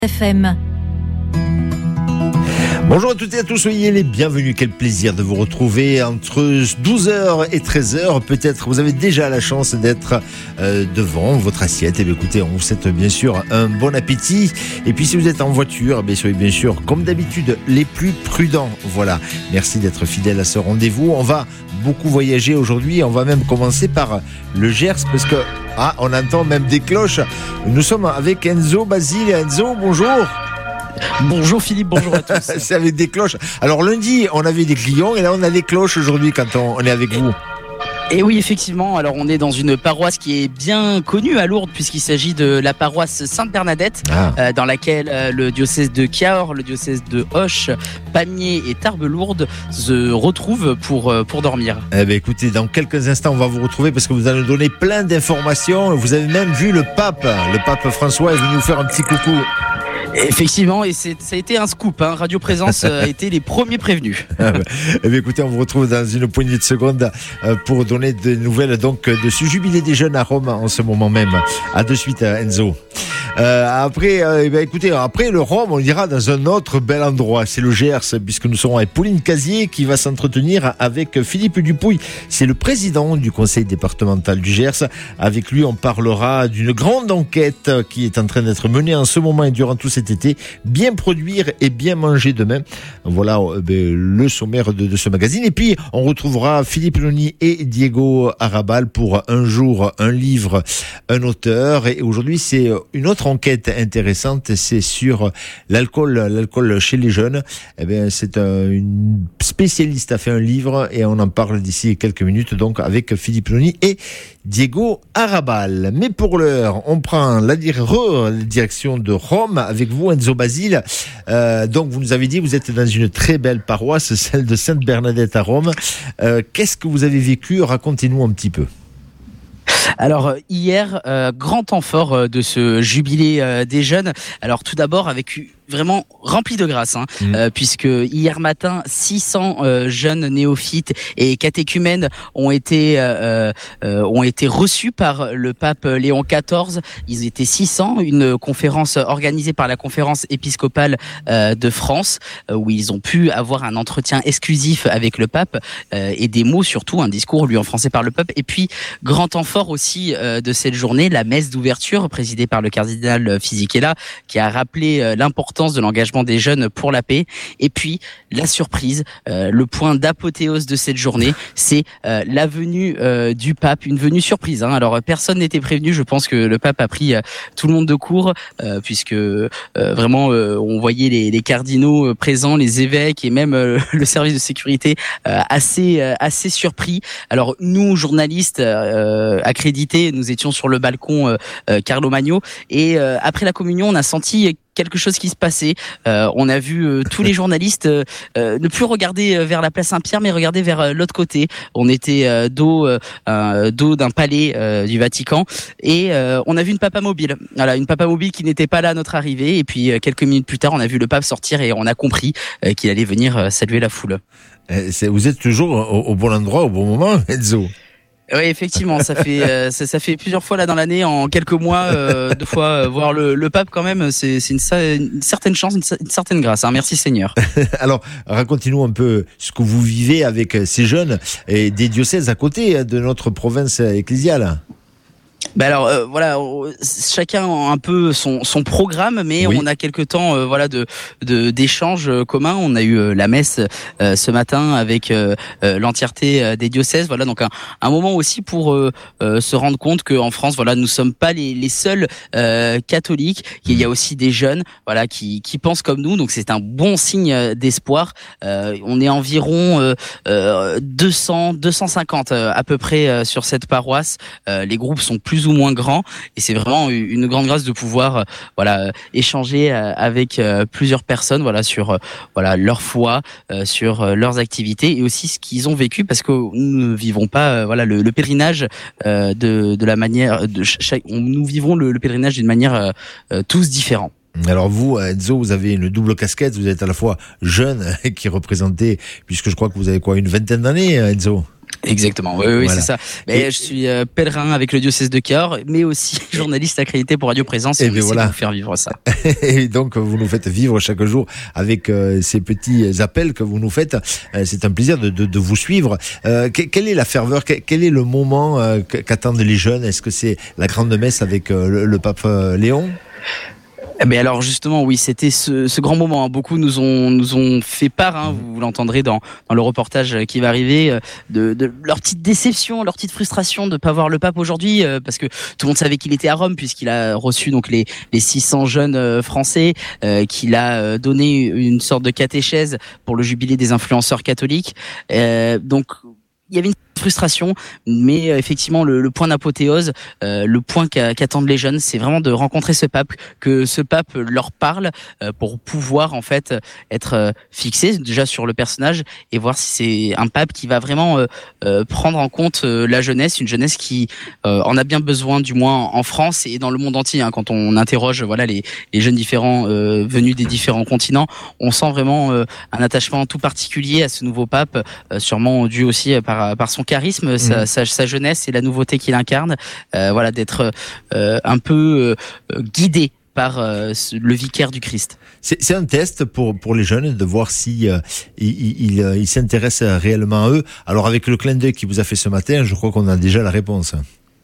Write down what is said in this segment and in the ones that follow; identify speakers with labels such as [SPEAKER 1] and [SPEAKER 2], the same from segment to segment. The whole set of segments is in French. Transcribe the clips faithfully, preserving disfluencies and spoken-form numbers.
[SPEAKER 1] F M.
[SPEAKER 2] Bonjour à toutes et à tous, soyez les bienvenus. Quel plaisir de vous retrouver entre douze heures et treize heures. Peut-être vous avez déjà la chance d'être euh, devant votre assiette. Et bien écoutez, on vous souhaite bien sûr un bon appétit. Et puis si vous êtes en voiture, bien soyez bien sûr, comme d'habitude, les plus prudents. Voilà, merci d'être fidèles à ce rendez-vous. On va beaucoup voyager aujourd'hui. On va même commencer par le Gers parce que ah, on entend même des cloches. Nous sommes avec Enzo Basile. Enzo, bonjour.
[SPEAKER 3] Bonjour Philippe, bonjour à tous.
[SPEAKER 2] C'est avec des cloches. Alors lundi, on avait des clients et là on a des cloches aujourd'hui quand on, on est avec vous.
[SPEAKER 3] Et oui, effectivement, alors on est dans une paroisse qui est bien connue à Lourdes puisqu'il s'agit de la paroisse Sainte-Bernadette, ah. euh, dans laquelle euh, le diocèse de Cahors, le diocèse de Auch, Pamiers et Tarbes-Lourdes se retrouvent pour, euh, pour dormir.
[SPEAKER 2] Eh bien écoutez, dans quelques instants on va vous retrouver parce que vous allez nous donner plein d'informations. Vous avez même vu le pape, le pape François est venu vous faire un petit coucou.
[SPEAKER 3] Effectivement, et c'est, ça a été un scoop, hein. Radio Présence a été les premiers prévenus.
[SPEAKER 2] Ah ben, eh bien, écoutez, on vous retrouve dans une poignée de secondes pour donner des nouvelles donc, de ce jubilé des jeunes à Rome en ce moment même. À de suite, Enzo. Euh, après, euh, eh bien, écoutez, après le Rhum, on ira dans un autre bel endroit. C'est le Gers, puisque nous serons avec Pauline Casier qui va s'entretenir avec Philippe Dupouille. C'est le président du conseil départemental du Gers. Avec lui, on parlera d'une grande enquête qui est en train d'être menée en ce moment et durant tout cet été. Bien produire et bien manger demain. Voilà euh, ben, le sommaire de, de ce magazine. Et puis, on retrouvera Philippe Loni et Diego Arrabal pour un jour, un livre, un auteur. Et aujourd'hui, c'est une autre enquête intéressante, c'est sur l'alcool, l'alcool chez les jeunes. Eh bien, c'est un, une spécialiste a fait un livre et on en parle d'ici quelques minutes, donc avec Philippe Loni et Diego Arrabal. Mais pour l'heure, on prend la, la direction de Rome avec vous, Enzo Basile. Euh, donc, vous nous avez dit, vous êtes dans une très belle paroisse, celle de Sainte-Bernadette à Rome. Euh, qu'est-ce que vous avez vécu? Racontez-nous un petit peu.
[SPEAKER 3] Alors hier, euh, grand temps fort euh, de ce jubilé euh, des jeunes. Alors tout d'abord avec vraiment rempli de grâce, hein, mmh. euh, puisque hier matin, six cents euh, jeunes néophytes et catéchumènes ont été euh, euh, ont été reçus par le pape Léon quatorze. Ils étaient six cents, une conférence organisée par la conférence épiscopale euh, de France, euh, où ils ont pu avoir un entretien exclusif avec le pape euh, et des mots surtout, un discours lu en français par le pape. Et puis grand temps fort aussi euh, de cette journée, la messe d'ouverture présidée par le cardinal Fisichella, qui a rappelé euh, l'importance de l'engagement des jeunes pour la paix. Et puis la surprise, euh, le point d'apothéose de cette journée, c'est euh, la venue euh, du pape, une venue surprise, hein. Alors personne n'était prévenu, je pense que le pape a pris euh, tout le monde de court, euh, puisque euh, vraiment euh, on voyait les, les cardinaux euh, présents, les évêques et même euh, le service de sécurité euh, assez euh, assez surpris. Alors nous journalistes euh, accrédités, nous étions sur le balcon euh, euh, Carlo Magno et euh, après la communion, on a senti quelque chose qui se passait. Euh, on a vu euh, tous les journalistes euh, euh, ne plus regarder euh, vers la place Saint-Pierre, mais regarder vers euh, l'autre côté. On était euh, dos, euh, dos d'un palais euh, du Vatican et euh, on a vu une papa mobile. Voilà, une papa mobile qui n'était pas là à notre arrivée. Et puis euh, quelques minutes plus tard, on a vu le pape sortir et on a compris euh, qu'il allait venir euh, saluer la foule.
[SPEAKER 2] C'est, vous êtes toujours au, au bon endroit, au bon moment, Enzo.
[SPEAKER 3] Oui, effectivement, ça fait euh, ça, ça fait plusieurs fois là dans l'année, en quelques mois, euh, deux fois euh, voir le, le pape quand même, c'est, c'est une, une certaine chance, une, une certaine grâce. Hein. Merci Seigneur.
[SPEAKER 2] Alors, racontez-nous un peu ce que vous vivez avec ces jeunes et des diocèses à côté de notre province ecclésiale.
[SPEAKER 3] Ben alors euh, voilà, chacun a un peu son son programme, mais oui. On a quelques temps euh, voilà de de d'échanges communs. On a eu euh, la messe euh, ce matin avec euh, euh, l'entièreté euh, des diocèses. Voilà, donc un un moment aussi pour euh, euh, se rendre compte que en France, voilà, nous sommes pas les les seuls euh, catholiques. Il y a aussi des jeunes, voilà, qui qui pensent comme nous. Donc c'est un bon signe d'espoir. Euh, on est environ euh, euh, deux cents, deux cent cinquante euh, à peu près euh, sur cette paroisse. Euh, les groupes sont plus ou moins grand et c'est vraiment une grande grâce de pouvoir euh, voilà euh, échanger euh, avec euh, plusieurs personnes voilà sur euh, voilà leur foi, euh, sur euh, leurs activités et aussi ce qu'ils ont vécu parce que nous ne vivons pas euh, voilà le, le pèlerinage euh, de de la manière de chaque nous vivons le, le pèlerinage d'une manière euh, euh, tous différents.
[SPEAKER 2] Alors vous, Enzo, vous avez une double casquette, vous êtes à la fois jeune qui représentez, puisque je crois que vous avez quoi, une vingtaine d'années, Enzo ?
[SPEAKER 3] Exactement, oui, oui, voilà. C'est ça. Mais et je suis euh, pèlerin avec le diocèse de Cahors, mais aussi journaliste accrédité pour Radio Présence. Et, et on essaie voilà. de vous faire vivre ça.
[SPEAKER 2] Et donc, vous nous faites vivre chaque jour avec euh, ces petits appels que vous nous faites. Euh, c'est un plaisir de, de, de vous suivre. Euh, que, quelle est la ferveur, que, quel est le moment euh, qu'attendent les jeunes? Est-ce que c'est la grande messe avec euh, le, le pape euh, Léon?
[SPEAKER 3] Mais alors justement, oui, c'était ce, ce grand moment. Beaucoup nous ont nous ont fait part, hein, vous l'entendrez dans dans le reportage qui va arriver, de, de leur petite déception, leur petite frustration de pas voir le pape aujourd'hui, parce que tout le monde savait qu'il était à Rome puisqu'il a reçu donc les les six cents jeunes français, euh, qu'il a donné une sorte de catéchèse pour le jubilé des influenceurs catholiques. Euh, donc il y avait une frustration, mais euh, effectivement le, le point d'apothéose, euh, le point qu'a, qu'attendent les jeunes, c'est vraiment de rencontrer ce pape, que ce pape leur parle euh, pour pouvoir en fait être euh, fixé déjà sur le personnage et voir si c'est un pape qui va vraiment euh, euh, prendre en compte euh, la jeunesse, une jeunesse qui euh, en a bien besoin, du moins en France et dans le monde entier. Hein, quand on interroge voilà les, les jeunes différents euh, venus des différents continents, on sent vraiment euh, un attachement tout particulier à ce nouveau pape, euh, sûrement dû aussi par par son charisme, sa, mmh. sa, sa jeunesse et la nouveauté qu'il incarne, euh, voilà, d'être euh, un peu euh, guidé par euh, le vicaire du Christ.
[SPEAKER 2] C'est, c'est un test pour pour les jeunes de voir si euh, ils, ils, ils s'intéressent réellement à eux. Alors avec le clin d'œil qui vous a fait ce matin, je crois qu'on a déjà la réponse.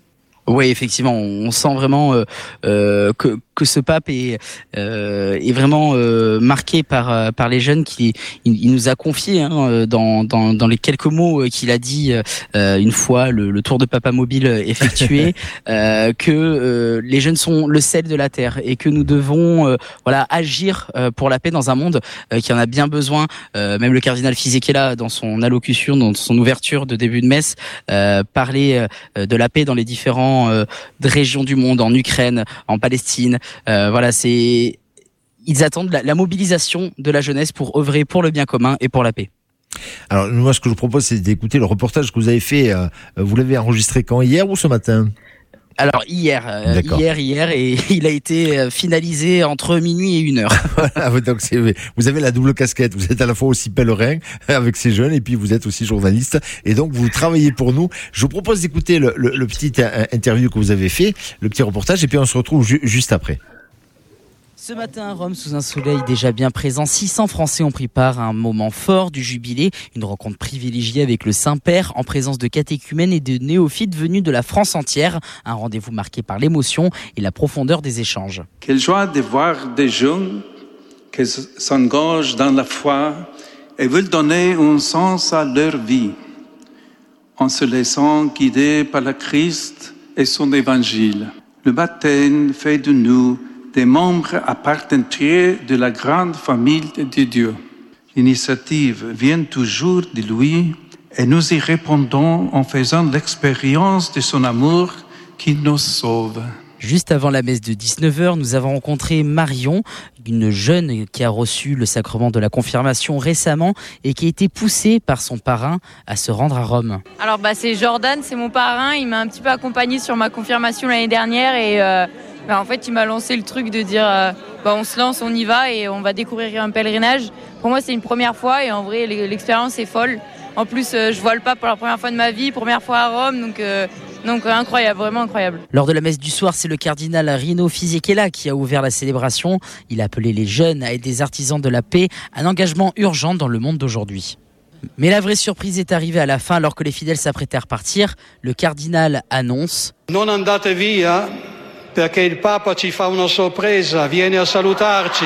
[SPEAKER 3] Oui, effectivement, on sent vraiment euh, euh, que que ce pape est euh, est vraiment euh, marqué par par les jeunes. Qui il, il nous a confié hein, dans dans dans les quelques mots qu'il a dit euh, une fois le, le tour de papa mobile effectué, euh, que euh, les jeunes sont le sel de la terre et que nous devons euh, voilà agir euh, pour la paix dans un monde euh, qui en a bien besoin. Euh, même le cardinal Fisichella, dans son allocution, dans son ouverture de début de messe, euh, parlait euh, de la paix dans les différents Euh, de régions du monde, en Ukraine, en Palestine. Euh, voilà, c'est ils attendent la, la mobilisation de la jeunesse pour œuvrer pour le bien commun et pour la paix.
[SPEAKER 2] Alors moi, ce que je vous propose, c'est d'écouter le reportage que vous avez fait. Euh, vous l'avez enregistré quand, hier ou ce matin?
[SPEAKER 3] Alors hier, euh, hier, hier, et il a été finalisé entre minuit et une heure.
[SPEAKER 2] Voilà, donc c'est, vous avez la double casquette. Vous êtes à la fois aussi pèlerin avec ces jeunes, et puis vous êtes aussi journaliste, et donc vous travaillez pour nous. Je vous propose d'écouter le, le, le petit interview que vous avez fait, le petit reportage, et puis on se retrouve ju- juste après.
[SPEAKER 3] Ce matin à Rome, sous un soleil déjà bien présent, six cents Français ont pris part à un moment fort du jubilé, une rencontre privilégiée avec le Saint-Père en présence de catéchumènes et de néophytes venus de la France entière. Un rendez-vous marqué par l'émotion et la profondeur des échanges.
[SPEAKER 1] Quelle joie de voir des jeunes qui s'engagent dans la foi et veulent donner un sens à leur vie en se laissant guider par le Christ et son évangile. Le baptême fait de nous des membres à part entière de la grande famille de Dieu. L'initiative vient toujours de lui et nous y répondons en faisant l'expérience de son amour qui nous sauve.
[SPEAKER 3] Juste avant la messe de dix-neuf heures, nous avons rencontré Marion, une jeune qui a reçu le sacrement de la confirmation récemment et qui a été poussée par son parrain à se rendre à Rome.
[SPEAKER 4] Alors bah, c'est Jordan, c'est mon parrain, il m'a un petit peu accompagné sur ma confirmation l'année dernière et euh, bah, en fait il m'a lancé le truc de dire euh, bah, on se lance, on y va et on va découvrir un pèlerinage. Pour moi c'est une première fois et en vrai l'expérience est folle. En plus euh, je vois le pape pour la première fois de ma vie, première fois à Rome, donc... Euh, Donc incroyable, vraiment incroyable.
[SPEAKER 3] Lors de la messe du soir, c'est le cardinal Rino Fisichella qui a ouvert la célébration. Il a appelé les jeunes à être des artisans de la paix, un engagement urgent dans le monde d'aujourd'hui. Mais la vraie surprise est arrivée à la fin, alors que les fidèles s'apprêtaient à repartir. Le cardinal annonce:
[SPEAKER 5] Non andate via, perché il Papa ci fa una sorpresa, viene a salutarci.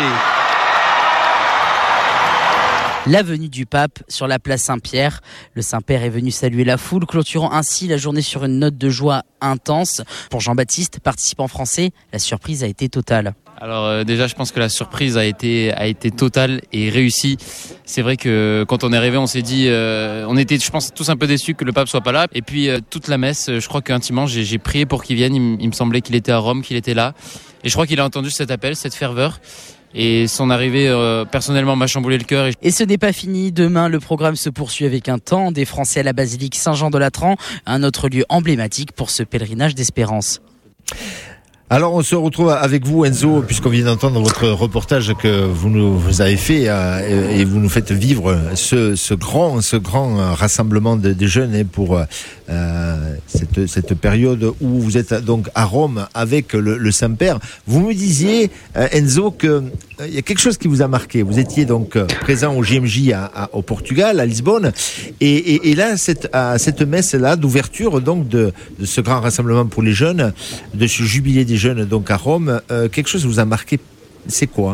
[SPEAKER 3] La venue du pape sur la place Saint-Pierre. Le Saint-Père est venu saluer la foule, clôturant ainsi la journée sur une note de joie intense. Pour Jean-Baptiste, participant français, la surprise a été totale.
[SPEAKER 6] Alors euh, déjà, je pense que la surprise a été a été totale et réussie. C'est vrai que quand on est arrivé, on s'est dit, euh, on était, je pense, tous un peu déçus que le pape soit pas là. Et puis euh, toute la messe, je crois qu'intimement, j'ai, j'ai prié pour qu'il vienne. Il, il me semblait qu'il était à Rome, qu'il était là. Et je crois qu'il a entendu cet appel, cette ferveur. Et son arrivée, euh, personnellement, m'a chamboulé le cœur.
[SPEAKER 3] Et ce n'est pas fini. Demain, le programme se poursuit avec un temps des Français à la basilique Saint-Jean de Latran, un autre lieu emblématique pour ce pèlerinage d'espérance.
[SPEAKER 2] Alors on se retrouve avec vous Enzo, puisqu'on vient d'entendre votre reportage que vous nous vous avez fait euh, et vous nous faites vivre ce, ce grand ce grand rassemblement de, de jeunes hein, pour euh, cette, cette période où vous êtes donc à Rome avec le, le Saint-Père. Vous me disiez euh, Enzo que euh, il y a quelque chose qui vous a marqué. Vous étiez donc euh, présent au J M J à, à, au Portugal, à Lisbonne, et, et, et là cette à cette messe là d'ouverture donc de, de ce grand rassemblement pour les jeunes, de ce jubilé des jeunes donc à Rome, euh, quelque chose vous a marqué, c'est quoi?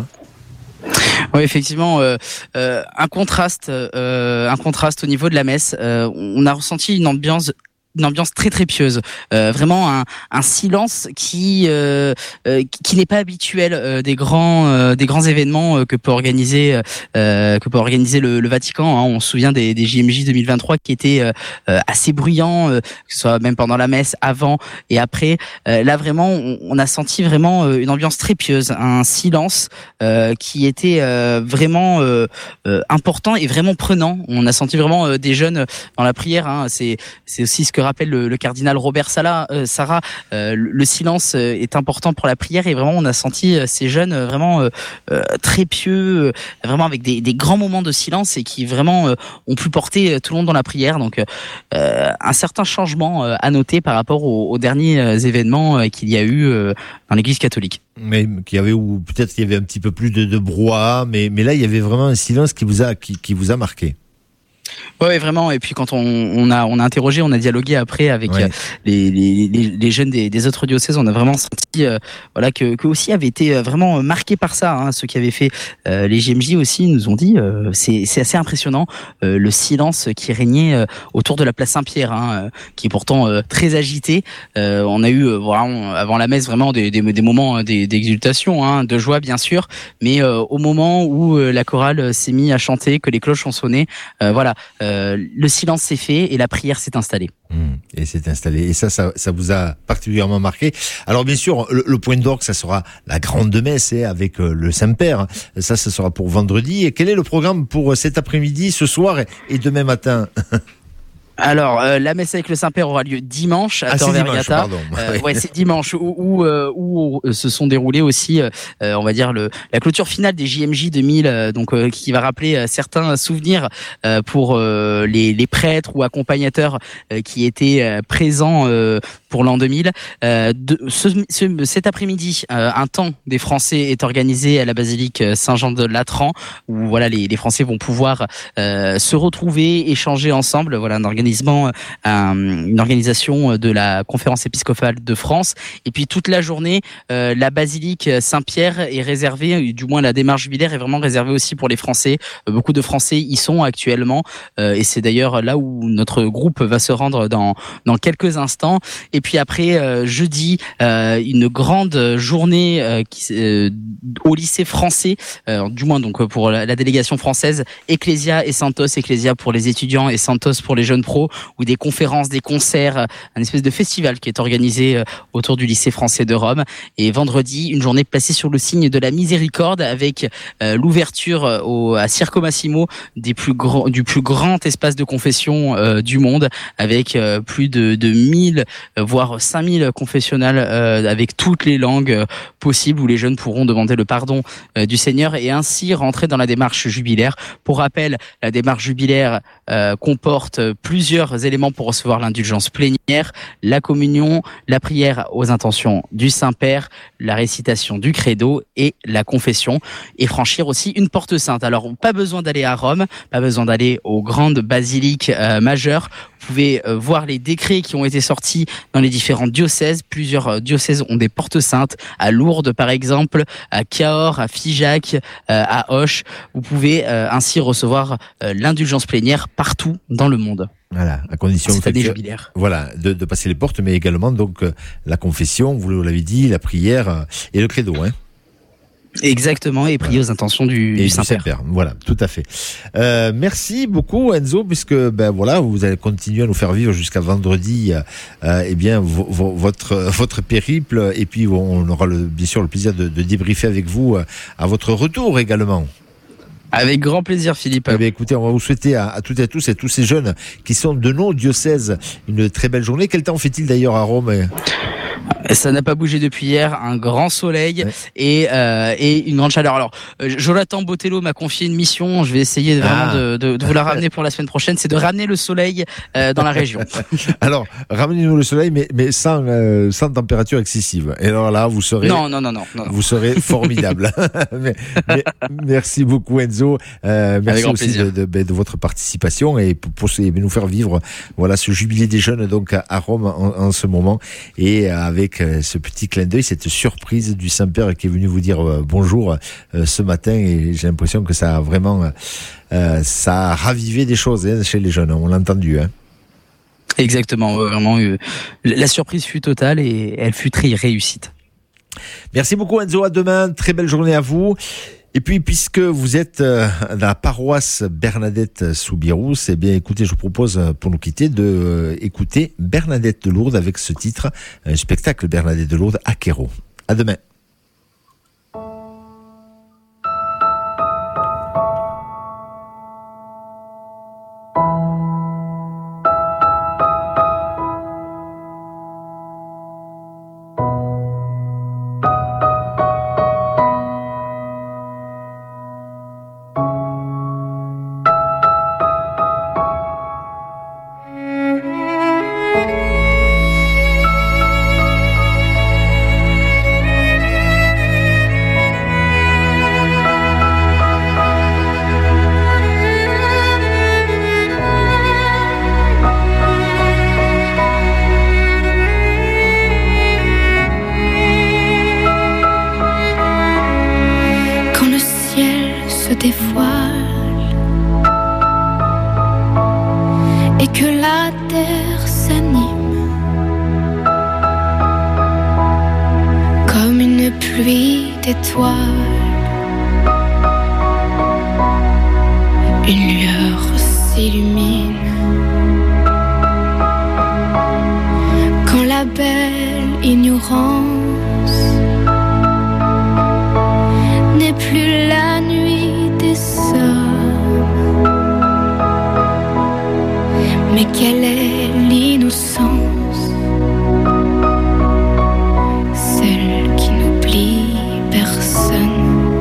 [SPEAKER 3] Oui, effectivement, euh, euh, un contraste, euh, un contraste au niveau de la messe. Euh, on a ressenti une ambiance. Une ambiance très très pieuse, euh, vraiment un, un silence qui euh, euh, qui n'est pas habituel euh, des grands euh, des grands événements euh, que peut organiser euh, que peut organiser le, le Vatican. Hein. On se souvient des, des J M J deux mille vingt-trois qui étaient euh, assez bruyants, euh, que ce soit même pendant la messe, avant et après. Euh, là vraiment, on, on a senti vraiment euh, une ambiance très pieuse, un silence euh, qui était euh, vraiment euh, euh, important et vraiment prenant. On a senti vraiment euh, des jeunes dans la prière. Hein. C'est c'est aussi ce que rappelle le, le cardinal Robert Sala, euh, Sarah, euh, le silence euh, est important pour la prière et vraiment on a senti euh, ces jeunes euh, vraiment euh, euh, très pieux, euh, vraiment avec des, des grands moments de silence et qui vraiment euh, ont pu porter euh, tout le monde dans la prière. Donc euh, un certain changement euh, à noter par rapport aux, aux derniers euh, événements euh, qu'il y a eu euh, dans l'Église catholique.
[SPEAKER 2] Mais qu'il y avait ou peut-être qu'il y avait un petit peu plus de, de brouhaha, mais mais là il y avait vraiment un silence qui vous a qui, qui vous a marqué.
[SPEAKER 3] Ouais, vraiment. Et puis quand on, on a on a interrogé, on a dialogué après avec
[SPEAKER 2] ouais.
[SPEAKER 3] euh, les, les les jeunes des, des autres diocèses, on a vraiment senti euh, voilà que que aussi avaient été vraiment marqués par ça. Hein. Ceux qui avaient fait euh, les J M J aussi nous ont dit euh, c'est c'est assez impressionnant euh, le silence qui régnait euh, autour de la place Saint-Pierre, hein, euh, qui est pourtant euh, très agité. Euh, on a eu euh, voilà on, avant la messe vraiment des des, des moments des, d'exultation, hein, de joie bien sûr, mais euh, au moment où euh, la chorale s'est mise à chanter, que les cloches ont sonné, euh, voilà. Euh, le silence s'est fait et la prière s'est installée.
[SPEAKER 2] Mmh, et s'est installée. Et ça, ça, ça vous a particulièrement marqué. Alors bien sûr, le, le point d'orgue, ça sera la grande messe hein, avec euh, le Saint-Père. Ça, ça sera pour vendredi. Et quel est le programme pour cet après-midi, ce soir et, et demain matin?
[SPEAKER 3] Alors, euh, la messe avec le Saint-Père aura lieu dimanche à
[SPEAKER 2] ah,
[SPEAKER 3] Tor Vergata. Euh, ouais, c'est dimanche où où, euh, où se sont déroulés aussi, euh, on va dire le la clôture finale des J M J deux mille, euh, donc euh, qui va rappeler euh, certains souvenirs euh, pour euh, les les prêtres ou accompagnateurs euh, qui étaient euh, présents euh, pour l'an deux mille. Euh, de, ce, ce, cet après-midi, euh, un temps des Français est organisé à la basilique Saint-Jean de Latran, où voilà les les Français vont pouvoir euh, se retrouver, échanger ensemble. Voilà un organisme Un, une organisation de la Conférence épiscopale de France. Et puis toute la journée, euh, la basilique Saint-Pierre est réservée, du moins la démarche jubilaire est vraiment réservée aussi pour les Français. Euh, beaucoup de Français y sont actuellement, euh, et c'est d'ailleurs là où notre groupe va se rendre dans dans quelques instants. Et puis après euh, jeudi, euh, une grande journée euh, qui, euh, au lycée français, euh, du moins donc pour la, la délégation française, Ecclesia et Santos, Ecclesia pour les étudiants et Santos pour les jeunes pros, ou des conférences, des concerts, un espèce de festival qui est organisé autour du lycée français de Rome. Et vendredi, une journée placée sur le signe de la miséricorde avec euh, l'ouverture au, à Circo Massimo des plus grands, du plus grand espace de confession euh, du monde, avec euh, plus de, de mille, euh, voire cinq mille confessionnals euh, avec toutes les langues euh, possibles, où les jeunes pourront demander le pardon euh, du Seigneur et ainsi rentrer dans la démarche jubilaire. Pour rappel, la démarche jubilaire euh, comporte plusieurs plusieurs éléments pour recevoir l'indulgence plénière: la communion, la prière aux intentions du Saint-Père, la récitation du credo et la confession, et franchir aussi une porte sainte. Alors, pas besoin d'aller à Rome, pas besoin d'aller aux grandes basiliques euh, majeures. Vous pouvez euh, voir les décrets qui ont été sortis dans les différents diocèses. Plusieurs euh, diocèses ont des portes saintes, à Lourdes par exemple, à Cahors, à Figeac, euh, à Auch. Vous pouvez euh, ainsi recevoir euh, l'indulgence plénière partout dans le monde.
[SPEAKER 2] Voilà, à condition
[SPEAKER 3] cette année
[SPEAKER 2] que,
[SPEAKER 3] jubilaire.
[SPEAKER 2] Voilà, de, de passer les portes, mais également donc euh, la confession, vous l'avez dit, la prière euh, et le credo, hein.
[SPEAKER 3] Exactement, et prier voilà. aux intentions du,
[SPEAKER 2] et
[SPEAKER 3] du
[SPEAKER 2] Saint-Père. Saint-Père. Voilà, tout à fait. Euh, merci beaucoup Enzo, puisque ben voilà, vous allez continuer à nous faire vivre jusqu'à vendredi, euh, eh bien v- v- votre votre périple, et puis on aura le, bien sûr le plaisir de, de débriefer avec vous euh, à votre retour également.
[SPEAKER 3] Avec grand plaisir, Philippe.
[SPEAKER 2] Eh bien, écoutez, on va vous souhaiter à, à toutes et à tous et tous ces jeunes qui sont de nos diocèses une très belle journée. Quel temps fait-il d'ailleurs à Rome ?
[SPEAKER 3] Ça n'a pas bougé depuis hier, un grand soleil
[SPEAKER 2] ouais.
[SPEAKER 3] et, euh, et une grande chaleur. Alors, euh, Jonathan Botello m'a confié une mission, je vais essayer vraiment
[SPEAKER 2] ah.
[SPEAKER 3] de, de, de vous la ramener pour la semaine prochaine, c'est de ramener le soleil euh, dans la région.
[SPEAKER 2] Alors, ramenez-nous le soleil, mais, mais sans, euh, sans température excessive. Et alors là, vous serez...
[SPEAKER 3] Non, non, non, non. non.
[SPEAKER 2] Vous serez formidable. mais, mais, merci beaucoup Enzo. Euh, merci aussi de, de, de, de votre participation et pour, pour nous faire vivre voilà, ce jubilé des jeunes donc à Rome en, en ce moment. Et avec ce petit clin d'œil, cette surprise du Saint-Père qui est venu vous dire euh, bonjour euh, ce matin, et j'ai l'impression que ça a vraiment euh, ça a ravivé des choses hein, chez les jeunes, on l'a entendu. Hein.
[SPEAKER 3] Exactement, vraiment, euh, la surprise fut totale et elle fut très réussite.
[SPEAKER 2] Merci beaucoup Enzo, à demain, très belle journée à vous. Et puis, puisque vous êtes dans la paroisse Bernadette Soubirous, eh bien, écoutez, je vous propose, pour nous quitter, de euh, écouter Bernadette de Lourdes avec ce titre, un spectacle Bernadette de Lourdes à Quéro. À demain.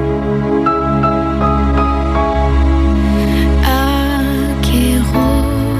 [SPEAKER 7] Quéro.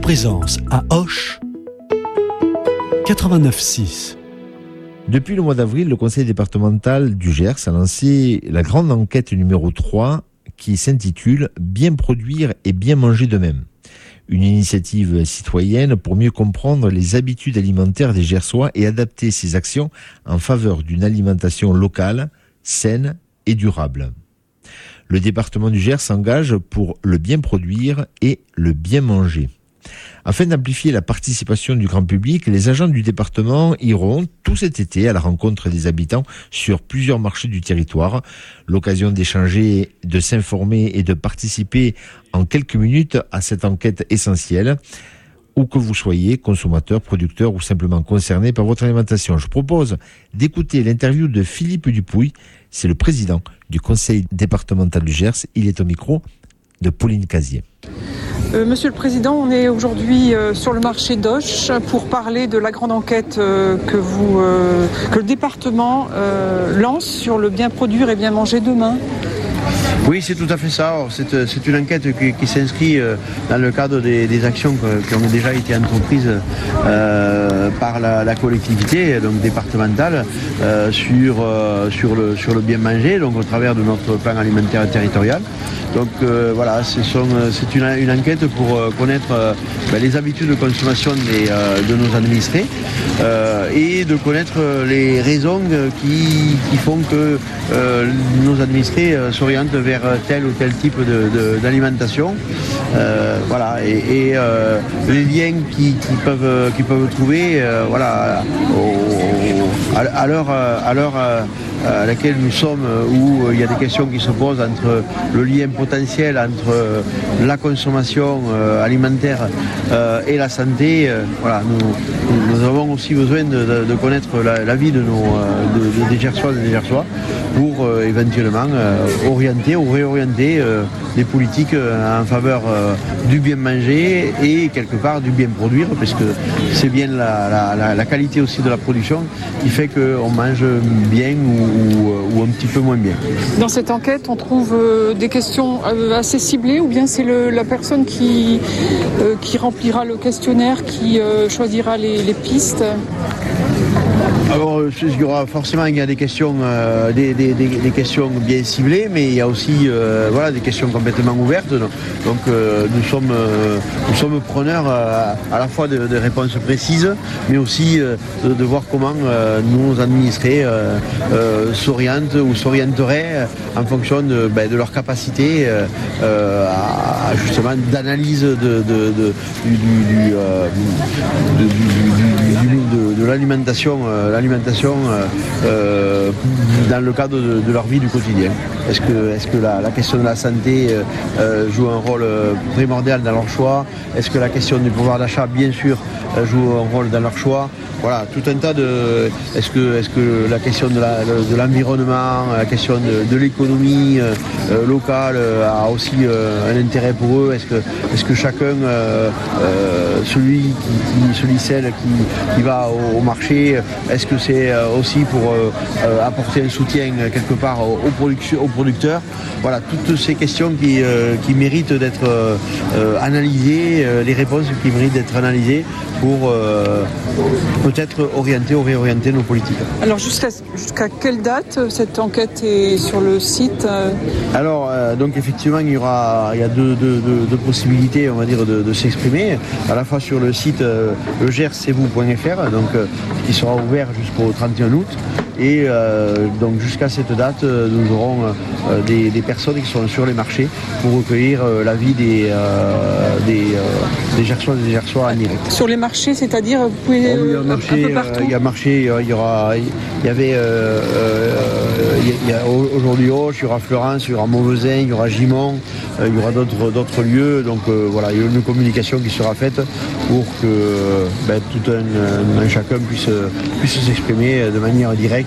[SPEAKER 7] présence à Auch quatre-vingt-neuf six.
[SPEAKER 2] Depuis le mois d'avril, le conseil départemental du Gers a lancé la grande enquête numéro trois qui s'intitule « Bien produire et bien manger de même ». Une initiative citoyenne pour mieux comprendre les habitudes alimentaires des Gersois et adapter ses actions en faveur d'une alimentation locale, saine et durable. Le département du Gers s'engage pour le bien produire et le bien manger. Afin d'amplifier la participation du grand public, les agents du département iront tout cet été à la rencontre des habitants sur plusieurs marchés du territoire. L'occasion d'échanger, de s'informer et de participer en quelques minutes à cette enquête essentielle, où que vous soyez, consommateur, producteur ou simplement concerné par votre alimentation. Je propose d'écouter l'interview de Philippe Dupouille, c'est le président du conseil départemental du Gers. Il est au micro de Pauline Casier.
[SPEAKER 8] Euh, Monsieur le Président, on est aujourd'hui euh, sur le marché d'Auch pour parler de la grande enquête euh, que, vous, euh, que le département euh, lance sur le bien produire et bien manger demain.
[SPEAKER 9] Oui, c'est tout à fait ça. C'est, c'est une enquête qui, qui s'inscrit dans le cadre des, des actions qui ont déjà été entreprises euh, par la, la collectivité donc départementale euh, sur, euh, sur, le, sur le bien manger, donc au travers de notre plan alimentaire territorial. Donc euh, voilà, c'est, son, c'est une, une enquête pour euh, connaître euh, ben, les habitudes de consommation des, euh, de nos administrés euh, et de connaître les raisons qui, qui font que euh, nos administrés euh, s'orientent vers tel ou tel type de, de, d'alimentation. Euh, voilà, et, et euh, les liens qui, qui, peuvent, qui peuvent trouver euh, voilà, au, à, à l'heure, à l'heure à laquelle nous sommes, où il y a des questions qui se posent entre le lien potentiel entre la consommation alimentaire et la santé. Voilà, nous, nous avons aussi besoin de, de, de connaître la, la vie de nos, de, de, des Gersoises et des Gersois pour euh, éventuellement euh, orienter ou réorienter euh, des politiques euh, en faveur euh, du bien manger et quelque part du bien produire, parce que c'est bien la, la, la qualité aussi de la production qui fait qu'on mange bien ou, ou, ou un petit peu moins bien.
[SPEAKER 8] Dans cette enquête, on trouve euh, des questions euh, assez ciblées, ou bien c'est le, la personne qui, euh, qui remplira le questionnaire qui euh, choisira les, les pistes?
[SPEAKER 9] Alors, il y aura forcément il y a des questions, euh, des, des, des, des questions bien ciblées, mais il y a aussi euh, voilà, des questions complètement ouvertes. Donc, euh, nous, sommes, euh, nous sommes preneurs euh, à la fois de, de réponses précises, mais aussi euh, de, de voir comment euh, nos administrés euh, euh, s'orientent ou s'orienteraient en fonction de, ben, de leur capacité euh, à, justement d'analyse de, de, de, du, du, euh, de, du, du, du, de, de l'alimentation. Euh, l'alimentation euh, euh, dans le cadre de, de leur vie du quotidien. Est-ce que, est-ce que la, la question de la santé euh, joue un rôle primordial dans leur choix? Est-ce que la question du pouvoir d'achat, bien sûr, joue un rôle dans leur choix? Voilà, tout un tas de... Est-ce que, est-ce que la question de, la, de l'environnement, la question de, de l'économie euh, locale a aussi euh, un intérêt pour eux? Est-ce que, est-ce que chacun, euh, euh, celui, qui, qui, celui, celle qui, qui va au, au marché, est-ce que c'est aussi pour euh, apporter un soutien quelque part aux, aux, aux producteurs? Voilà, toutes ces questions qui, euh, qui méritent d'être euh, analysées, euh, les réponses qui méritent d'être analysées pour euh, peut-être orienter ou réorienter nos politiques.
[SPEAKER 8] Alors jusqu'à, jusqu'à quelle date cette enquête est sur le site?
[SPEAKER 9] Alors euh, donc effectivement il y aura il y a deux, deux, deux, deux possibilités on va dire de, de s'exprimer, à la fois sur le site euh, le gers c'est vous point f r donc euh, qui sera ouvert jusqu'au trente et un août. Et euh, donc jusqu'à cette date, nous aurons euh, des, des personnes qui sont sur les marchés pour recueillir euh, l'avis des, euh, des, euh, des Gersois et des Gersois en direct.
[SPEAKER 8] Sur les marchés, c'est-à-dire vous pouvez
[SPEAKER 9] oh, oui, un, marché, un peu partout. Il y a marché, il y aura, il y avait euh, euh, il y a aujourd'hui Auch, il y aura Fleurance, il y aura Mauvezin, il y aura Gimont, euh, il y aura d'autres, d'autres lieux. Donc euh, voilà, il y a une communication qui sera faite pour que ben, tout un, un chacun puisse, puisse s'exprimer de manière directe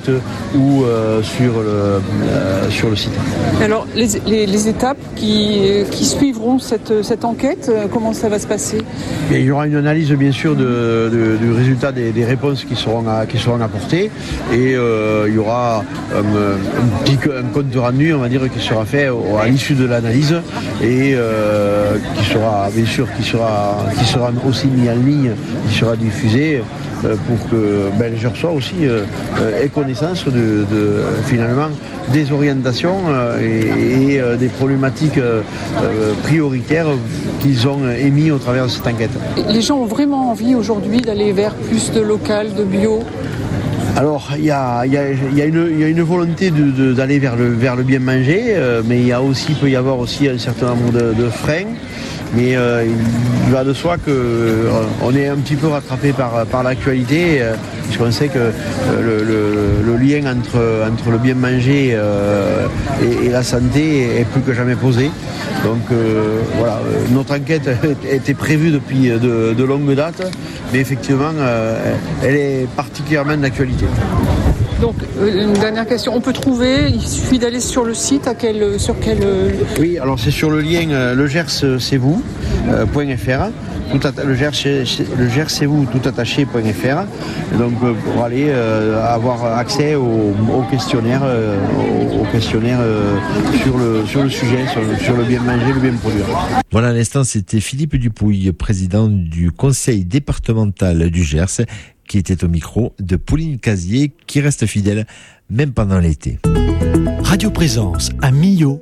[SPEAKER 9] direct ou euh, sur, le, euh, sur le site.
[SPEAKER 8] Alors, les, les, les étapes qui, qui suivront cette, cette enquête, comment ça va se passer ?
[SPEAKER 9] Et il y aura une analyse, bien sûr, de, de, du résultat des, des réponses qui seront, à, qui seront apportées et euh, il y aura un, un, petit, un compte rendu, on va dire, qui sera fait à l'issue de l'analyse et euh, qui sera, bien sûr, qui sera, qui sera aussi mis en ligne, qui sera diffusé euh, pour que ben, les Gersois aussi euh, aient connaissance de, de, finalement, des orientations euh, et, et euh, des problématiques euh, euh, prioritaires qu'ils ont émis au travers de cette enquête.
[SPEAKER 8] Les gens ont vraiment envie aujourd'hui d'aller vers plus de local, de bio ?
[SPEAKER 9] Alors, il y a, y, a, y, a y a une volonté de, de, d'aller vers le, vers le bien manger, euh, mais il y a aussi, peut y avoir aussi un certain nombre de, de freins. Mais euh, il va de soi qu'on euh, est un petit peu rattrapé par, par l'actualité, euh, puisqu'on sait que euh, le, le, le lien entre, entre le bien manger euh, et, et la santé est plus que jamais posé. Donc euh, voilà, notre enquête était prévue depuis de, de longue date, mais effectivement, euh, elle est particulièrement d'actualité.
[SPEAKER 8] Donc, une dernière question. On peut trouver, il suffit d'aller sur le site, à quel, sur quel...
[SPEAKER 9] Oui, alors c'est sur le lien euh, le gers c'est vous point f r. Tout atta- le gers le gers c'est vous tout attaché point f r. Donc euh, pour aller euh, avoir accès au, au questionnaire, euh, au, au questionnaire euh, sur le sur le sujet, sur le, sur le bien manger, le bien produire.
[SPEAKER 2] Voilà, à l'instant, c'était Philippe Dupouille, président du conseil départemental du Gers, qui était au micro de Pauline Casier, qui reste fidèle même pendant l'été.
[SPEAKER 7] Radio Présence à Millau,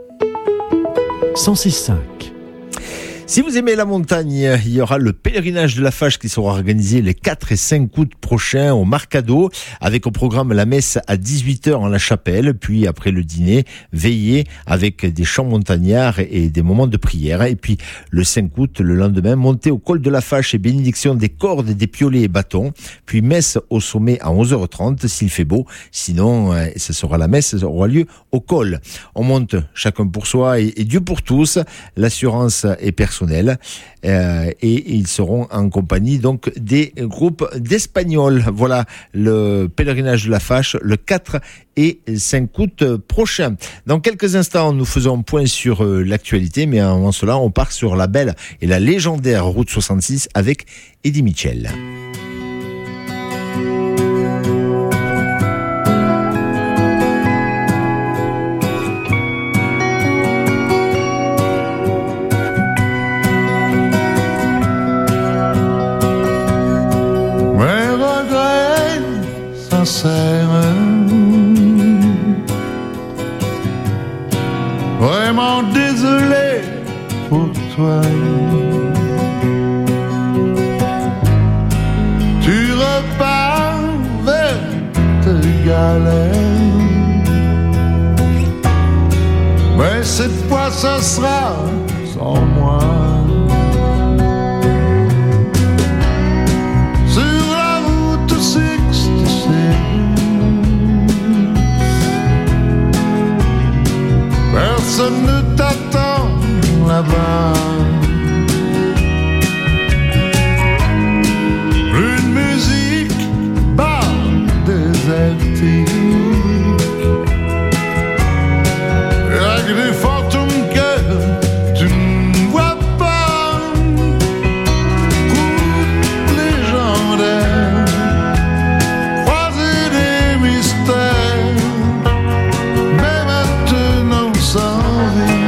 [SPEAKER 7] cent six virgule cinq.
[SPEAKER 2] Si vous aimez la montagne, il y aura le pèlerinage de la Fâche qui sera organisé les quatre et cinq août prochains au Marcado, avec au programme la messe à dix-huit heures en la chapelle, puis après le dîner, veillée avec des chants montagnards et des moments de prière. Et puis le cinq août, le lendemain, montée au col de la Fâche et bénédiction des cordes, des piolets et bâtons, puis messe au sommet à onze heures trente s'il fait beau, sinon ce sera la messe, ça aura lieu au col. On monte chacun pour soi et, et Dieu pour tous, l'assurance est personnelle. Euh, et ils seront en compagnie donc des groupes d'Espagnols. Voilà le pèlerinage de la Fâche le quatre et cinq août prochain. Dans quelques instants, nous faisons un point sur euh, l'actualité, mais avant cela, on part sur la belle et la légendaire route soixante-six avec Eddie Mitchell.
[SPEAKER 10] Vraiment désolé pour toi. Tu repars vers tes galères, mais cette fois ce sera sans moi. Sur la route soixante-six, personne ne t'attend là-bas. Une musique bar désertique, avec des fantômes que tu ne vois pas. Route légendaire, croisée des mystères, mais maintenant sans vie.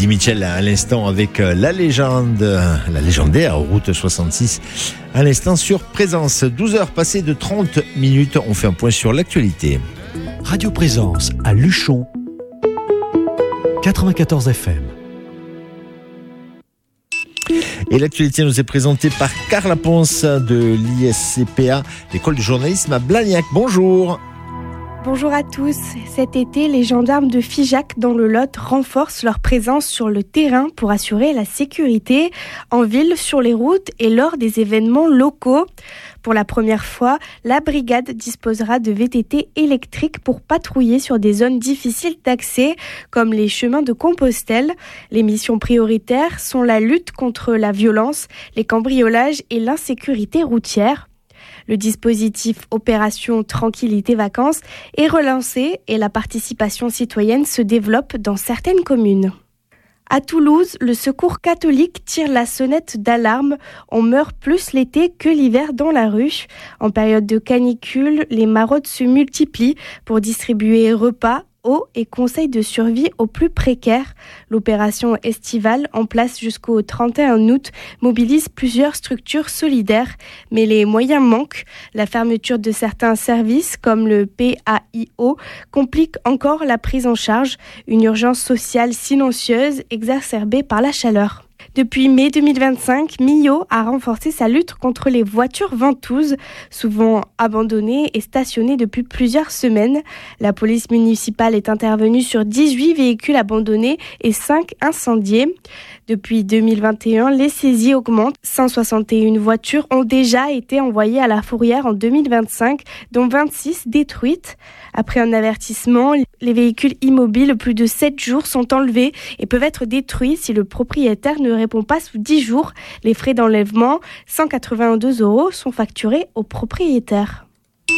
[SPEAKER 2] Eddie Mitchell à l'instant avec la légende, la légendaire Route soixante-six. À l'instant sur Présence. douze heures passées de trente minutes. On fait un point sur l'actualité.
[SPEAKER 7] Radio Présence à Luchon, quatre-vingt-quatorze F M.
[SPEAKER 2] Et l'actualité nous est présentée par Carla Ponce de l'I S C P A, l'école de journalisme à Blagnac. Bonjour.
[SPEAKER 11] Bonjour à tous. Cet été, les gendarmes de Figeac dans le Lot renforcent leur présence sur le terrain pour assurer la sécurité en ville, sur les routes et lors des événements locaux. Pour la première fois, la brigade disposera de V T T électriques pour patrouiller sur des zones difficiles d'accès, comme les chemins de Compostelle. Les missions prioritaires sont la lutte contre la violence, les cambriolages et l'insécurité routière. Le dispositif Opération Tranquillité Vacances est relancé et la participation citoyenne se développe dans certaines communes. À Toulouse, le Secours catholique tire la sonnette d'alarme. On meurt plus l'été que l'hiver dans la rue. En période de canicule, les maraudes se multiplient pour distribuer repas, eau et conseils de survie aux plus précaires. L'opération estivale, en place jusqu'au trente et un août, mobilise plusieurs structures solidaires. Mais les moyens manquent. La fermeture de certains services, comme le P A I O, complique encore la prise en charge. Une urgence sociale silencieuse, exacerbée par la chaleur. Depuis mai deux mille vingt-cinq, Millau a renforcé sa lutte contre les voitures ventouses, souvent abandonnées et stationnées depuis plusieurs semaines. La police municipale est intervenue sur dix-huit véhicules abandonnés et cinq incendiés. Depuis deux mille vingt et un, les saisies augmentent. cent soixante et une voitures ont déjà été envoyées à la fourrière en deux mille vingt-cinq, dont vingt-six détruites. Après un avertissement, les véhicules immobiles plus de sept jours sont enlevés et peuvent être détruits si le propriétaire ne répond pas sous dix jours. Les frais d'enlèvement, cent quatre-vingt-deux euros, sont facturés au propriétaire.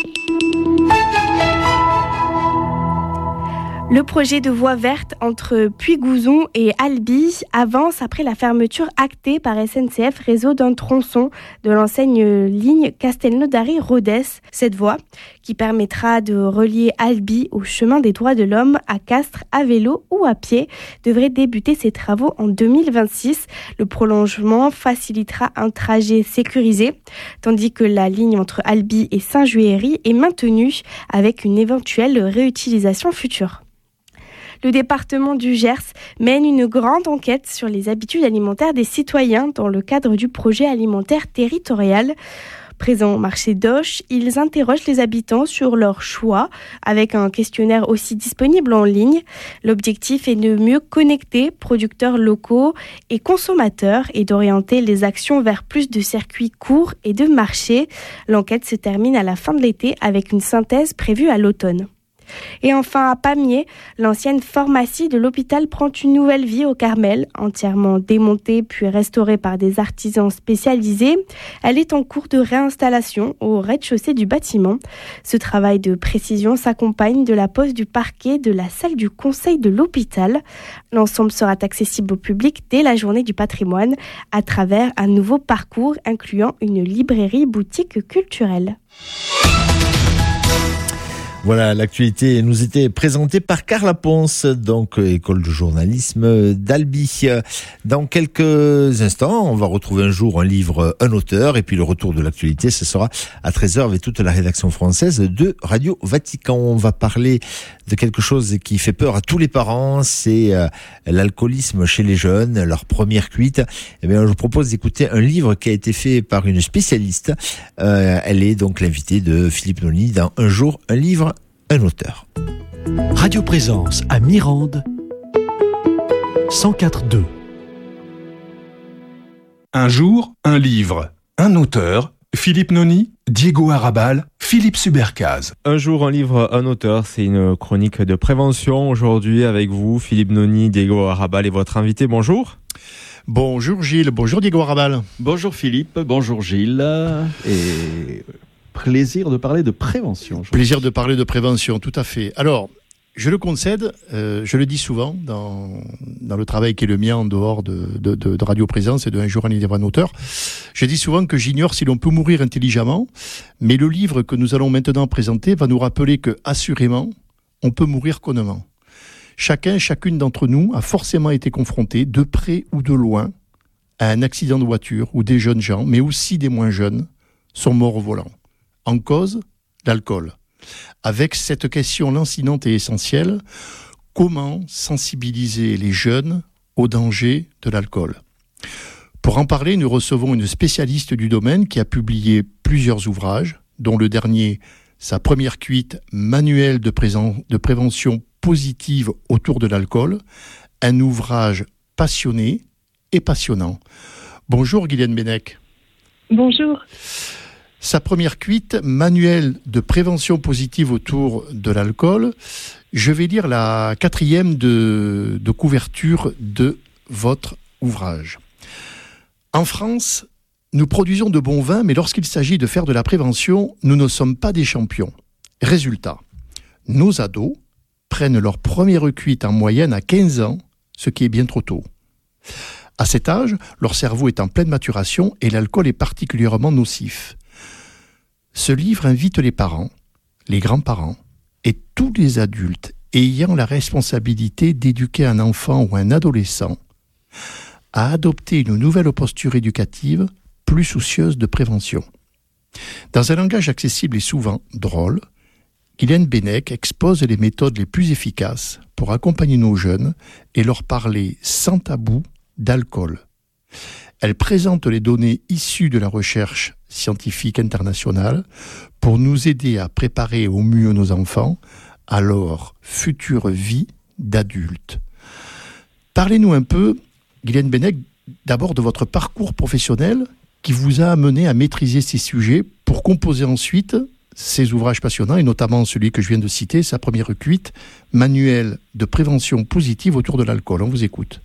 [SPEAKER 11] Le projet de voie verte entre Puy-Gouzon et Albi avance après la fermeture actée par S N C F Réseau d'un tronçon de l'enseigne ligne Castelnaudary-Rodez. Cette voie, qui permettra de relier Albi au chemin des droits de l'homme à Castres à vélo ou à pied, devrait débuter ses travaux en deux mille vingt-six. Le prolongement facilitera un trajet sécurisé, tandis que la ligne entre Albi et Saint-Juéry est maintenue avec une éventuelle réutilisation future. Le département du Gers mène une grande enquête sur les habitudes alimentaires des citoyens dans le cadre du projet alimentaire territorial. Présents au marché d'Auch, ils interrogent les habitants sur leurs choix avec un questionnaire aussi disponible en ligne. L'objectif est de mieux connecter producteurs locaux et consommateurs et d'orienter les actions vers plus de circuits courts et de marchés. L'enquête se termine à la fin de l'été avec une synthèse prévue à l'automne. Et enfin, à Pamiers, l'ancienne pharmacie de l'hôpital prend une nouvelle vie au Carmel, entièrement démontée puis restaurée par des artisans spécialisés. Elle est en cours de réinstallation au rez-de-chaussée du bâtiment. Ce travail de précision s'accompagne de la pose du parquet de la salle du conseil de l'hôpital. L'ensemble sera accessible au public dès la journée du patrimoine à travers un nouveau parcours incluant une librairie boutique culturelle.
[SPEAKER 2] Voilà, l'actualité nous était présentée par Carla Ponce, donc école de journalisme d'Albi. Dans quelques instants, on va retrouver un jour un livre, un auteur, et puis le retour de l'actualité, ce sera à treize heures avec toute la rédaction française de Radio Vatican. On va parler de quelque chose qui fait peur à tous les parents, c'est euh, l'alcoolisme chez les jeunes, leur première cuite. Eh bien, je vous propose d'écouter un livre qui a été fait par une spécialiste. Euh, elle est donc l'invitée de Philippe Noni dans Un jour, un livre, un auteur.
[SPEAKER 7] Radio Présence à Mirande, cent quatre virgule deux.
[SPEAKER 12] Un jour, un livre, un auteur, Philippe Noni, Diego Arrabal, Philippe Subercaz.
[SPEAKER 13] Un jour, un livre, un auteur, c'est une chronique de prévention. Aujourd'hui, avec vous, Philippe Noni, Diego Arrabal et votre invité. Bonjour.
[SPEAKER 14] Bonjour Gilles, bonjour Diego Arrabal.
[SPEAKER 15] Bonjour Philippe, bonjour Gilles. Et plaisir de parler de prévention.
[SPEAKER 14] Plaisir de parler de prévention, tout à fait. Alors, je le concède, euh, je le dis souvent dans, dans le travail qui est le mien en dehors de, de, de, de Radio Présence et de Un jour un livre, un auteur. Je dis souvent que j'ignore si l'on peut mourir intelligemment, mais le livre que nous allons maintenant présenter va nous rappeler que, assurément, on peut mourir connement. Chacun, chacune d'entre nous a forcément été confronté, de près ou de loin, à un accident de voiture où des jeunes gens, mais aussi des moins jeunes, sont morts au volant. En cause, l'alcool. Avec cette question lancinante et essentielle, comment sensibiliser les jeunes au danger de l'alcool ? Pour en parler, nous recevons une spécialiste du domaine qui a publié plusieurs ouvrages, dont le dernier, sa première cuite, Manuel de, présent, de prévention positive autour de l'alcool, un ouvrage passionné et passionnant. Bonjour Guylaine Bennec.
[SPEAKER 16] Bonjour.
[SPEAKER 14] Sa première cuite, Manuel de prévention positive autour de l'alcool. Je vais lire la quatrième de, de couverture de votre ouvrage. En France, nous produisons de bons vins, mais lorsqu'il s'agit de faire de la prévention, nous ne sommes pas des champions. Résultat, nos ados prennent leur première cuite en moyenne à quinze ans, ce qui est bien trop tôt. À cet âge, leur cerveau est en pleine maturation et l'alcool est particulièrement nocif. Ce livre invite les parents, les grands-parents et tous les adultes ayant la responsabilité d'éduquer un enfant ou un adolescent à adopter une nouvelle posture éducative plus soucieuse de prévention. Dans un langage accessible et souvent drôle, Guylaine Bennec expose les méthodes les plus efficaces pour accompagner nos jeunes et leur parler sans tabou d'alcool. Elle présente les données issues de la recherche scientifique internationale pour nous aider à préparer au mieux nos enfants à leur future vie d'adultes. Parlez-nous un peu, Guylaine Bennec, d'abord de votre parcours professionnel qui vous a amené à maîtriser ces sujets pour composer ensuite ces ouvrages passionnants, et notamment celui que je viens de citer, sa première cuite, Manuel de prévention positive autour de l'alcool. On vous écoute.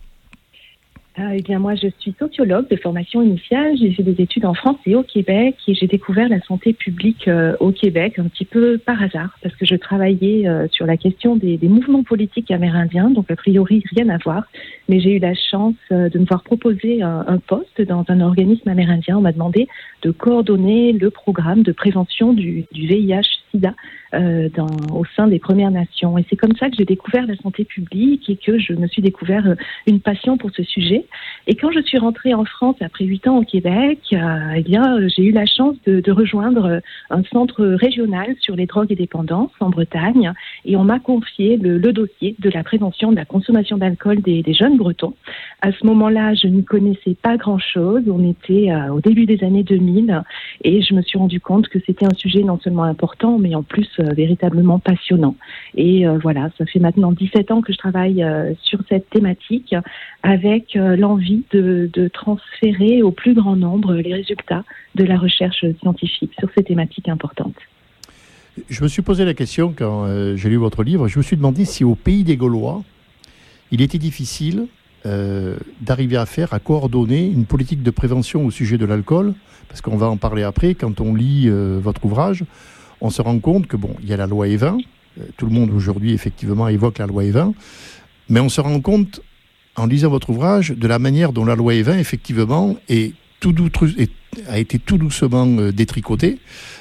[SPEAKER 16] Euh, eh bien, moi, je suis sociologue de formation initiale. J'ai fait des études en France et au Québec et j'ai découvert la santé publique euh, au Québec un petit peu par hasard parce que je travaillais euh, sur la question des, des mouvements politiques amérindiens, donc a priori rien à voir. Mais j'ai eu la chance euh, de me voir proposer un, un poste dans un organisme amérindien. On m'a demandé de coordonner le programme de prévention du, du V I H SIDA euh, dans, au sein des Premières Nations. Et c'est comme ça que j'ai découvert la santé publique et que je me suis découvert euh, une passion pour ce sujet. Et quand je suis rentrée en France après huit ans au Québec, euh, eh bien, j'ai eu la chance de, de rejoindre un centre régional sur les drogues et dépendances en Bretagne. Et on m'a confié le, le dossier de la prévention de la consommation d'alcool des, des jeunes Bretons. À ce moment-là, je n'y connaissais pas grand-chose. On était euh, au début des années deux mille et je me suis rendu compte que c'était un sujet non seulement important, mais en plus euh, véritablement passionnant. Et euh, voilà, ça fait maintenant dix-sept ans que je travaille euh, sur cette thématique avec euh, l'envie de, de transférer au plus grand nombre les résultats de la recherche scientifique sur ces thématiques importantes.
[SPEAKER 14] Je me suis posé la question quand euh, j'ai lu votre livre. Je me suis demandé si au pays des Gaulois, il était difficile euh, d'arriver à faire, à coordonner une politique de prévention au sujet de l'alcool, parce qu'on va en parler après. Quand on lit euh, votre ouvrage, on se rend compte que bon, il y a la loi Evin. Euh, tout le monde aujourd'hui effectivement évoque la loi Evin, mais on se rend compte en lisant votre ouvrage de la manière dont la loi Evin effectivement est tout doux, est, a été tout doucement euh, détricotée.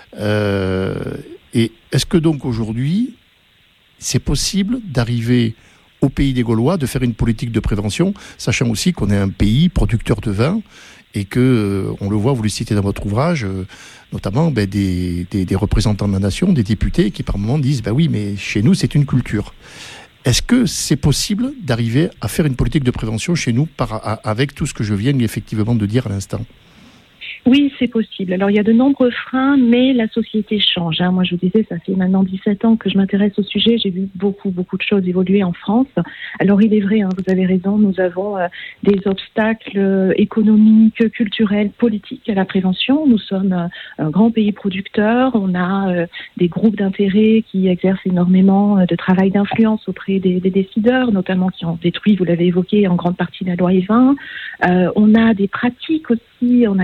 [SPEAKER 14] Euh, et est-ce que donc aujourd'hui c'est possible d'arriver au pays des Gaulois, de faire une politique de prévention, sachant aussi qu'on est un pays producteur de vin et que, euh, on le voit, vous le citez dans votre ouvrage, euh, notamment ben, des, des, des représentants de la nation, des députés qui par moments disent ben oui, mais chez nous c'est une culture. Est-ce que c'est possible d'arriver à faire une politique de prévention chez nous par, à, avec tout ce que je viens effectivement de dire à l'instant ?
[SPEAKER 16] Oui, c'est possible. Alors, il y a de nombreux freins, mais la société change. Hein. Moi, je vous disais, ça fait maintenant dix-sept ans que je m'intéresse au sujet. J'ai vu beaucoup, beaucoup de choses évoluer en France. Alors, il est vrai, hein, vous avez raison, nous avons euh, des obstacles euh, économiques, culturels, politiques à la prévention. Nous sommes euh, un grand pays producteur. On a euh, des groupes d'intérêt qui exercent énormément euh, de travail d'influence auprès des, des décideurs, notamment qui ont détruit, vous l'avez évoqué, en grande partie la loi Evin. Euh, on a des pratiques aussi, on a des habitudes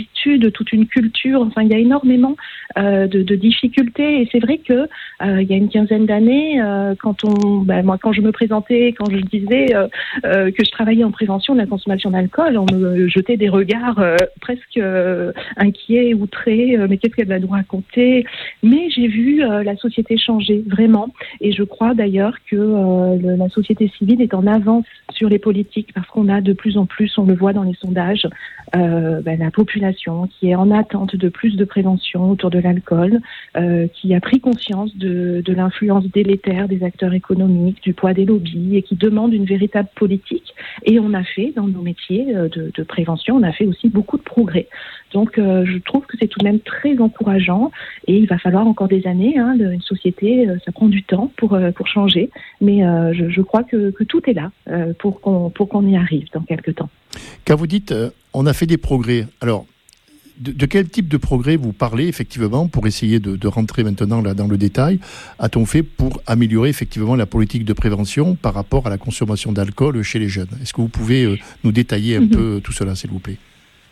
[SPEAKER 16] habitudes, toute une culture. Enfin, il y a énormément euh, de, de difficultés. Et c'est vrai que euh, il y a une quinzaine d'années, euh, quand on, ben, moi, quand je me présentais, quand je disais euh, euh, que je travaillais en prévention de la consommation d'alcool, on me jetait des regards euh, presque euh, inquiets, outrés. Euh, mais qu'est-ce qu'elle va nous raconter ? Mais j'ai vu euh, la société changer vraiment. Et je crois d'ailleurs que euh, le, la société civile est en avance sur les politiques parce qu'on a de plus en plus, on le voit dans les sondages, euh, ben, la population qui est en attente de plus de prévention autour de l'alcool, euh, qui a pris conscience de, de l'influence délétère des acteurs économiques, du poids des lobbies et qui demande une véritable politique. Et on a fait dans nos métiers de, de prévention, on a fait aussi beaucoup de progrès. Donc euh, je trouve que c'est tout de même très encourageant et il va falloir encore des années. Hein, une société, euh, ça prend du temps pour euh, pour changer, mais euh, je, je crois que, que tout est là euh, pour qu'on pour qu'on y arrive dans quelques temps.
[SPEAKER 14] Quand vous dites euh, on a fait des progrès, alors de, de quel type de progrès vous parlez effectivement pour essayer de, de rentrer maintenant là dans le détail? A-t-on fait pour améliorer effectivement la politique de prévention par rapport à la consommation d'alcool chez les jeunes? Est-ce que vous pouvez euh, nous détailler un mm-hmm. peu tout cela, s'il vous plaît?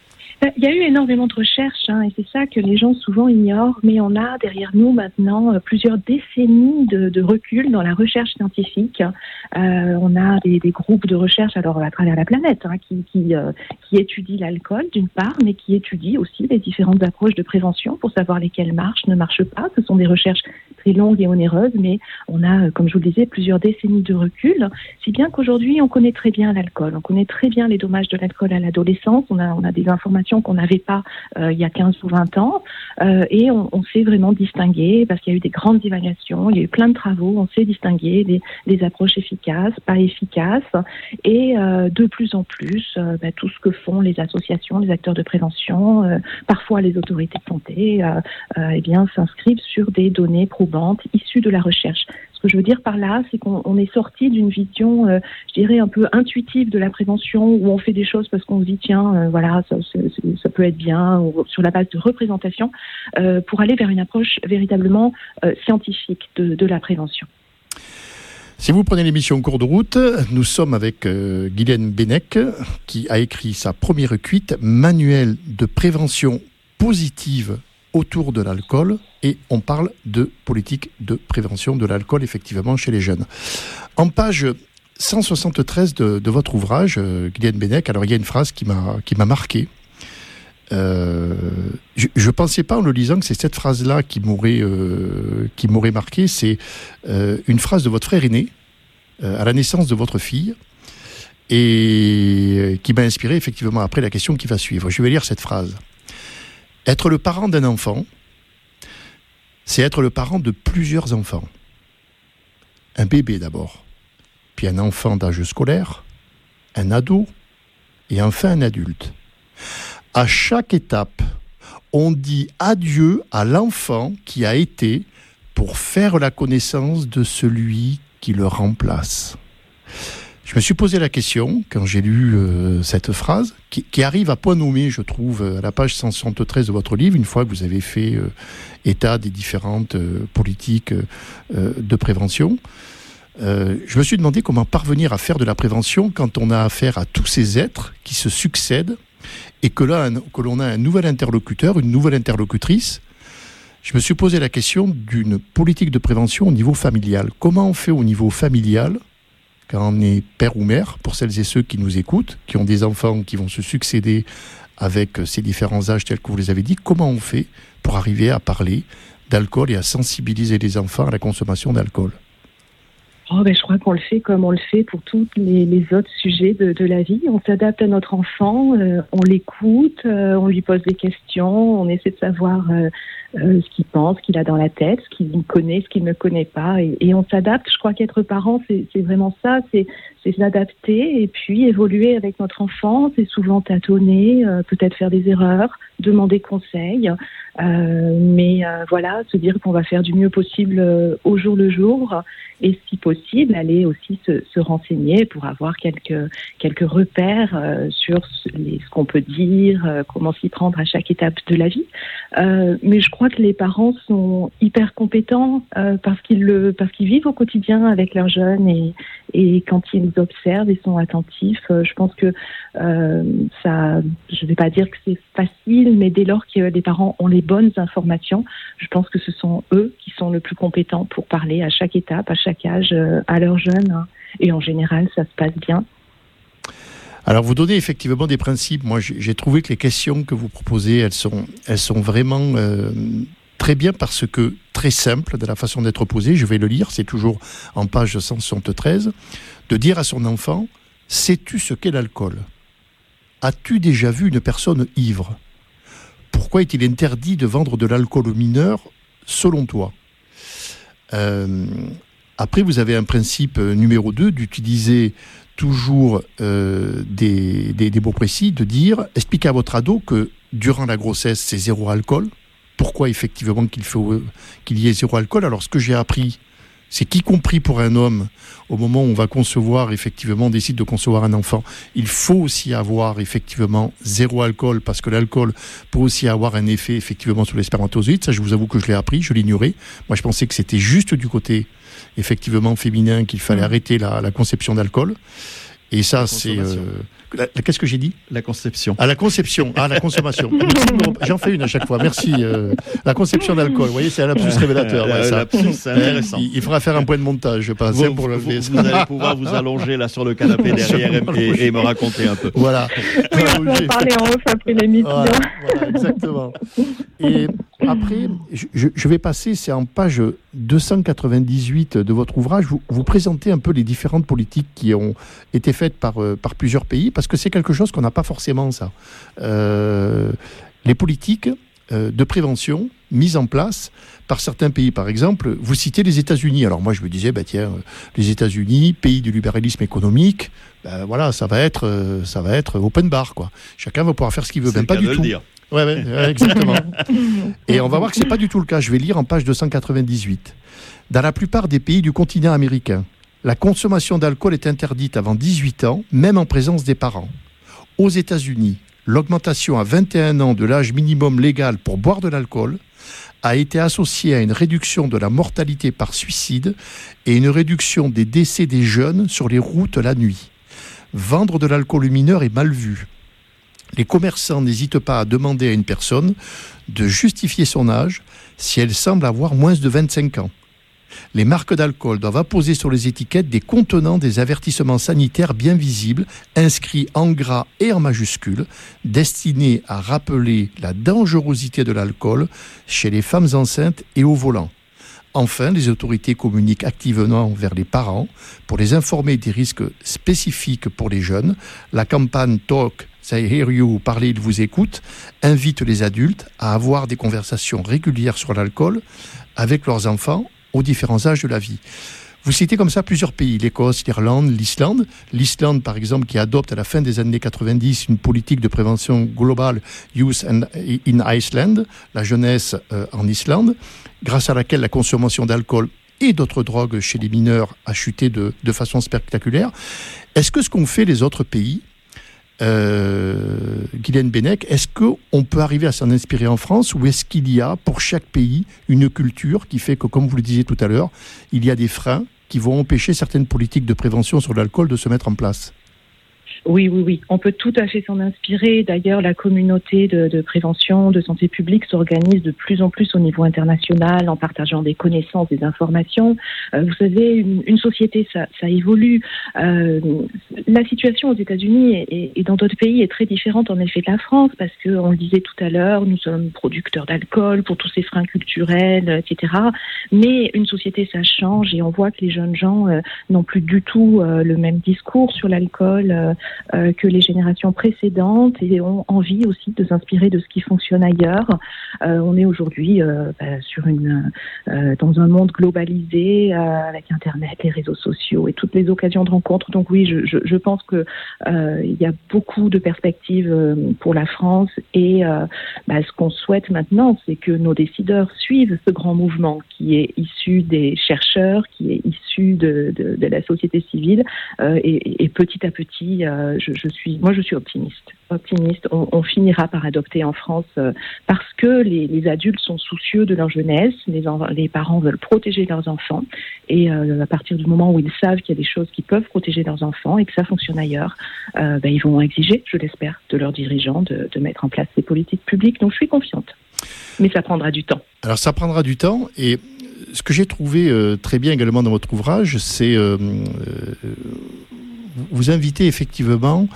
[SPEAKER 16] Il y a eu énormément de recherches hein, et c'est ça que les gens souvent ignorent, mais on a derrière nous maintenant euh, plusieurs décennies de, de recul dans la recherche scientifique. Euh, on a des, des groupes de recherche alors à travers la planète hein, qui, qui, euh, qui étudient l'alcool d'une part, mais qui étudient aussi les différentes approches de prévention pour savoir lesquelles marchent, ne marchent pas. Ce sont des recherches très longues et onéreuses, mais on a, comme je vous le disais, plusieurs décennies de recul, si bien qu'aujourd'hui on connaît très bien l'alcool, on connaît très bien les dommages de l'alcool à l'adolescence, on a, on a des informations qu'on n'avait pas euh, il y a quinze ou vingt ans euh, et on, on sait vraiment distinguer parce qu'il y a eu des grandes évaluations, il y a eu plein de travaux, on sait distinguer des, des approches efficaces, pas efficaces et euh, de plus en plus euh, bah, tout ce que font les associations, les acteurs de prévention, euh, parfois les autorités de santé euh, euh, eh bien, s'inscrivent sur des données probantes issues de la recherche. Ce que je veux dire par là, c'est qu'on on est sorti d'une vision, euh, je dirais, un peu intuitive de la prévention, où on fait des choses parce qu'on se dit, tiens, euh, voilà, ça, ça, ça peut être bien, ou sur la base de représentation, euh, pour aller vers une approche véritablement euh, scientifique de, de la prévention.
[SPEAKER 14] Si vous prenez l'émission Cours de route, nous sommes avec euh, Guylaine Bennec, qui a écrit sa première cuite, Manuel de prévention positive autour de l'alcool, et on parle de politique de prévention de l'alcool effectivement chez les jeunes. En page cent soixante-treize de, de votre ouvrage, euh, Guylaine Bennec, alors il y a une phrase qui m'a, qui m'a marqué. Euh, je ne pensais pas en le lisant que c'est cette phrase-là qui m'aurait, euh, qui m'aurait marqué. C'est euh, une phrase de votre frère aîné euh, à la naissance de votre fille et qui m'a inspiré effectivement après la question qui va suivre. Je vais lire cette phrase. Être le parent d'un enfant, c'est être le parent de plusieurs enfants. Un bébé d'abord, puis un enfant d'âge scolaire, un ado et enfin un adulte. À chaque étape, on dit adieu à l'enfant qui a été pour faire la connaissance de celui qui le remplace. Je me suis posé la question, quand j'ai lu euh, cette phrase, qui, qui arrive à point nommé, je trouve, à la page cent soixante-treize de votre livre, une fois que vous avez fait euh, état des différentes euh, politiques euh, de prévention. Euh, je me suis demandé comment parvenir à faire de la prévention quand on a affaire à tous ces êtres qui se succèdent et que, là, un, que l'on a un nouvel interlocuteur, une nouvelle interlocutrice. Je me suis posé la question d'une politique de prévention au niveau familial. Comment on fait au niveau familial quand on est père ou mère, pour celles et ceux qui nous écoutent, qui ont des enfants qui vont se succéder avec ces différents âges tels que vous les avez dit, comment on fait pour arriver à parler d'alcool et à sensibiliser les enfants à la consommation d'alcool?
[SPEAKER 16] Oh ben, je crois qu'on le fait comme on le fait pour tous les, les autres sujets de, de la vie. On s'adapte à notre enfant, euh, on l'écoute, euh, on lui pose des questions, on essaie de savoir euh, euh, ce qu'il pense, ce qu'il a dans la tête, ce qu'il connaît, ce qu'il ne connaît pas. Et, et on s'adapte. Je crois qu'être parent, c'est, c'est vraiment ça, c'est, c'est s'adapter et puis évoluer avec notre enfant. C'est souvent tâtonner, euh, peut-être faire des erreurs, demander conseil. Euh, mais euh, voilà, se dire qu'on va faire du mieux possible euh, au jour le jour et si possible possible, aller aussi se, se renseigner pour avoir quelques, quelques repères euh, sur ce, les, ce qu'on peut dire, euh, comment s'y prendre à chaque étape de la vie. Euh, mais je crois que les parents sont hyper compétents euh, parce qu'ils le, parce qu'ils vivent au quotidien avec leurs jeunes et, et quand ils observent et sont attentifs, euh, je pense que euh, ça, je ne vais pas dire que c'est facile, mais dès lors que les parents ont les bonnes informations, je pense que ce sont eux qui sont le plus compétents pour parler à chaque étape, à chaque âge, euh, à leurs jeunes. Hein. Et en général, ça se passe bien.
[SPEAKER 14] Alors, vous donnez effectivement des principes. Moi, j'ai, j'ai trouvé que les questions que vous proposez, elles sont, elles sont vraiment euh, très bien parce que très simples de la façon d'être posées. Je vais le lire, c'est toujours en page cent soixante-treize. De dire à son enfant, sais-tu ce qu'est l'alcool ? As-tu déjà vu une personne ivre ? Pourquoi est-il interdit de vendre de l'alcool aux mineurs, selon toi ? euh, Après, vous avez un principe numéro deux, d'utiliser toujours euh, des, des, des mots précis, de dire, expliquez à votre ado que durant la grossesse, c'est zéro alcool. Pourquoi effectivement qu'il faut euh, qu'il y ait zéro alcool ? Alors, ce que j'ai appris, c'est qu'y compris pour un homme, au moment où on va concevoir, effectivement, on décide de concevoir un enfant, il faut aussi avoir, effectivement, zéro alcool, parce que l'alcool peut aussi avoir un effet, effectivement, sur les spermatozoïdes. Ça, je vous avoue que je l'ai appris, je l'ignorais. Moi, je pensais que c'était juste du côté, effectivement, féminin, qu'il fallait mmh. arrêter la, la conception d'alcool. Et ça, c'est... Euh, la, la, qu'est-ce que j'ai dit ?
[SPEAKER 15] La conception.
[SPEAKER 14] Ah, la conception. Ah, la consommation. J'en fais une à chaque fois. Merci. Euh, la conception d'alcool. Vous voyez, c'est un lapsus révélateur.
[SPEAKER 15] Euh,
[SPEAKER 14] ouais, ça.
[SPEAKER 15] Lapsus, c'est intéressant.
[SPEAKER 14] Il, il faudra faire un point de montage, je pense.
[SPEAKER 15] Vous,
[SPEAKER 14] pour le
[SPEAKER 15] vous, vous allez pouvoir vous allonger là sur le canapé derrière et, et, et me raconter un peu.
[SPEAKER 14] Voilà.
[SPEAKER 16] Oui, on peut en parler en off après l'émission.
[SPEAKER 14] Voilà, voilà, exactement. Et après, je, je vais passer, c'est en page deux cent quatre-vingt-dix-huit de votre ouvrage, vous, vous présentez un peu les différentes politiques qui ont été faites par, euh, par plusieurs pays, parce que c'est quelque chose qu'on n'a pas forcément, ça. Euh, les politiques euh, de prévention mises en place par certains pays. Par exemple, vous citez les États-Unis. Alors moi, je me disais, bah, tiens, les États-Unis, pays du libéralisme économique, bah, voilà, ça va être, euh, ça va être open bar, quoi. Chacun va pouvoir faire ce qu'il veut,
[SPEAKER 15] c'est
[SPEAKER 14] même pas du tout.
[SPEAKER 15] Dire.
[SPEAKER 14] Ouais, ouais, ouais, exactement. Et on va voir que c'est pas du tout le cas. Je vais lire en page deux cent quatre-vingt-dix-huit. Dans la plupart des pays du continent américain, la consommation d'alcool est interdite avant dix-huit ans, même en présence des parents. Aux États-Unis, l'augmentation à vingt et un ans de l'âge minimum légal pour boire de l'alcool a été associée à une réduction de la mortalité par suicide et une réduction des décès des jeunes sur les routes la nuit. Vendre de l'alcool aux mineurs est mal vu. Les commerçants n'hésitent pas à demander à une personne de justifier son âge si elle semble avoir moins de vingt-cinq ans. Les marques d'alcool doivent apposer sur les étiquettes des contenants des avertissements sanitaires bien visibles, inscrits en gras et en majuscules, destinés à rappeler la dangerosité de l'alcool chez les femmes enceintes et au volant. Enfin, les autorités communiquent activement vers les parents pour les informer des risques spécifiques pour les jeunes. La campagne Talk, I Hear You, parler, il vous écoute, invite les adultes à avoir des conversations régulières sur l'alcool avec leurs enfants aux différents âges de la vie. Vous citez comme ça plusieurs pays, l'Écosse, l'Irlande, l'Islande. L'Islande, par exemple, qui adopte à la fin des années quatre-vingt-dix une politique de prévention globale Youth in Iceland, la jeunesse euh, en Islande, grâce à laquelle la consommation d'alcool et d'autres drogues chez les mineurs a chuté de, de façon spectaculaire. Est-ce que ce qu'ont fait les autres pays, Euh, Guylaine Bennec, est-ce qu'on peut arriver à s'en inspirer en France ou est-ce qu'il y a pour chaque pays une culture qui fait que, comme vous le disiez tout à l'heure, il y a des freins qui vont empêcher certaines politiques de prévention sur l'alcool de se mettre en place ?
[SPEAKER 16] Oui, oui, oui. On peut tout à fait s'en inspirer. D'ailleurs, la communauté de, de prévention, de santé publique s'organise de plus en plus au niveau international en partageant des connaissances, des informations. Euh, vous savez, une, une société, ça, ça évolue. Euh, la situation aux États-Unis et, et, et dans d'autres pays est très différente en effet de la France parce que, on le disait tout à l'heure, nous sommes producteurs d'alcool pour tous ces freins culturels, et cetera. Mais une société, ça change et on voit que les jeunes gens euh, n'ont plus du tout euh, le même discours sur l'alcool. Euh, euh, que les générations précédentes et ont envie aussi de s'inspirer de ce qui fonctionne ailleurs. Euh, on est aujourd'hui euh, bah, sur une, euh, dans un monde globalisé euh, avec Internet, les réseaux sociaux et toutes les occasions de rencontre. Donc oui, je, je, je pense que euh, il y a beaucoup de perspectives euh, pour la France et euh, bah, ce qu'on souhaite maintenant, c'est que nos décideurs suivent ce grand mouvement qui est issu des chercheurs, qui est issu de, de, de la société civile euh, et, et petit à petit, euh, je, je suis, moi je suis optimiste. Optimiste, on, on finira par adopter en France euh, parce que les, les adultes sont soucieux de leur jeunesse, les, en, les parents veulent protéger leurs enfants et euh, à partir du moment où ils savent qu'il y a des choses qui peuvent protéger leurs enfants et que ça fonctionne ailleurs, euh, ben, ils vont exiger, je l'espère, de leurs dirigeants de, de mettre en place ces politiques publiques. Donc je suis confiante, mais ça prendra du temps.
[SPEAKER 14] Alors ça prendra du temps et ce que j'ai trouvé euh, très bien également dans votre ouvrage, c'est euh, euh, vous invitez effectivement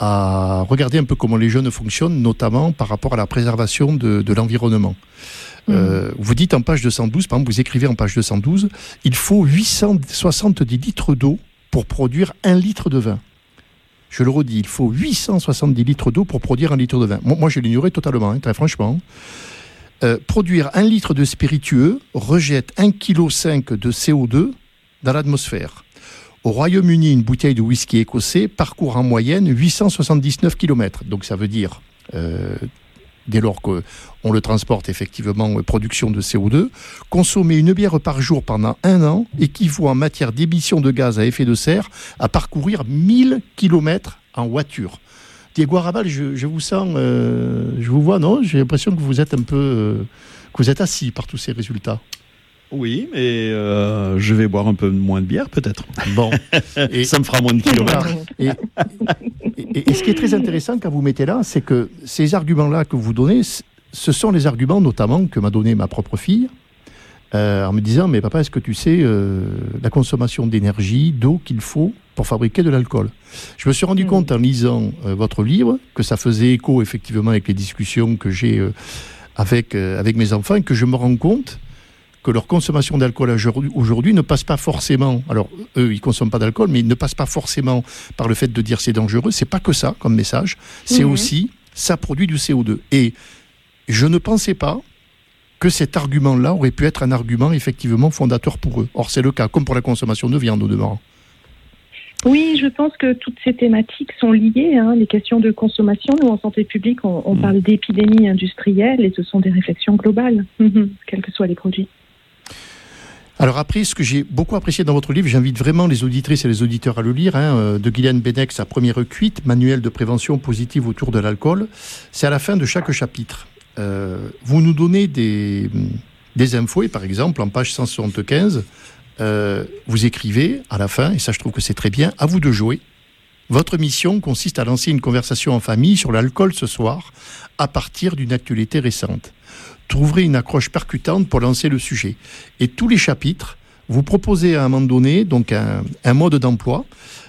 [SPEAKER 14] à regarder un peu comment les jeunes fonctionnent, notamment par rapport à la préservation de, de l'environnement. Mmh. Euh, vous dites en page deux cent douze, par exemple, vous écrivez en page deux cent douze, il faut huit cent soixante-dix litres d'eau pour produire un litre de vin. Je le redis, il faut huit cent soixante-dix litres d'eau pour produire un litre de vin. Moi, moi je l'ignorais totalement, hein, très franchement. Euh, produire un litre de spiritueux rejette un virgule cinq kilos de C O deux dans l'atmosphère. Au Royaume-Uni, une bouteille de whisky écossais parcourt en moyenne huit cent soixante-dix-neuf kilomètres. Donc ça veut dire, euh, dès lors qu'on le transporte effectivement, production de C O deux, consommer une bière par jour pendant un an équivaut en matière d'émissions de gaz à effet de serre à parcourir mille kilomètres en voiture. Diego Arrabal, je, je vous sens, euh, je vous vois, non ? J'ai l'impression que vous êtes un peu, euh, que vous êtes assis par tous ces résultats.
[SPEAKER 15] Oui, mais euh, je vais boire un peu moins de bière, peut-être.
[SPEAKER 14] Bon.
[SPEAKER 15] Et ça me fera moins de kilomètres.
[SPEAKER 14] Et, et, et ce qui est très intéressant quand vous mettez là, c'est que ces arguments-là que vous donnez, ce sont les arguments notamment que m'a donné ma propre fille, euh, en me disant, mais papa, est-ce que tu sais euh, la consommation d'énergie, d'eau qu'il faut pour fabriquer de l'alcool ? Je me suis rendu mmh. compte en lisant euh, votre livre que ça faisait écho effectivement avec les discussions que j'ai euh, avec, euh, avec mes enfants et que je me rends compte que leur consommation d'alcool aujourd'hui ne passe pas forcément, alors eux ils consomment pas d'alcool, mais ils ne passent pas forcément par le fait de dire c'est dangereux, c'est pas que ça comme message, c'est mmh. aussi ça produit du C O deux. Et je ne pensais pas que cet argument-là aurait pu être un argument effectivement fondateur pour eux. Or c'est le cas, comme pour la consommation de viande au demeurant.
[SPEAKER 16] Oui, je pense que toutes ces thématiques sont liées, hein, les questions de consommation. Nous, en santé publique, on, on mmh. parle d'épidémie industrielle et ce sont des réflexions globales, mmh, quels que soient les produits.
[SPEAKER 14] Alors après, ce que j'ai beaucoup apprécié dans votre livre, j'invite vraiment les auditrices et les auditeurs à le lire, hein, de Guylaine Benex, sa première cuite, manuel de prévention positive autour de l'alcool. C'est à la fin de chaque chapitre. Euh, vous nous donnez des, des infos, et par exemple, en page cent soixante-quinze, euh, vous écrivez à la fin, et ça je trouve que c'est très bien, à vous de jouer. Votre mission consiste à lancer une conversation en famille sur l'alcool ce soir, à partir d'une actualité récente. Trouverez une accroche percutante pour lancer le sujet. Et tous les chapitres, vous proposez à un moment donné donc un, un mode d'emploi.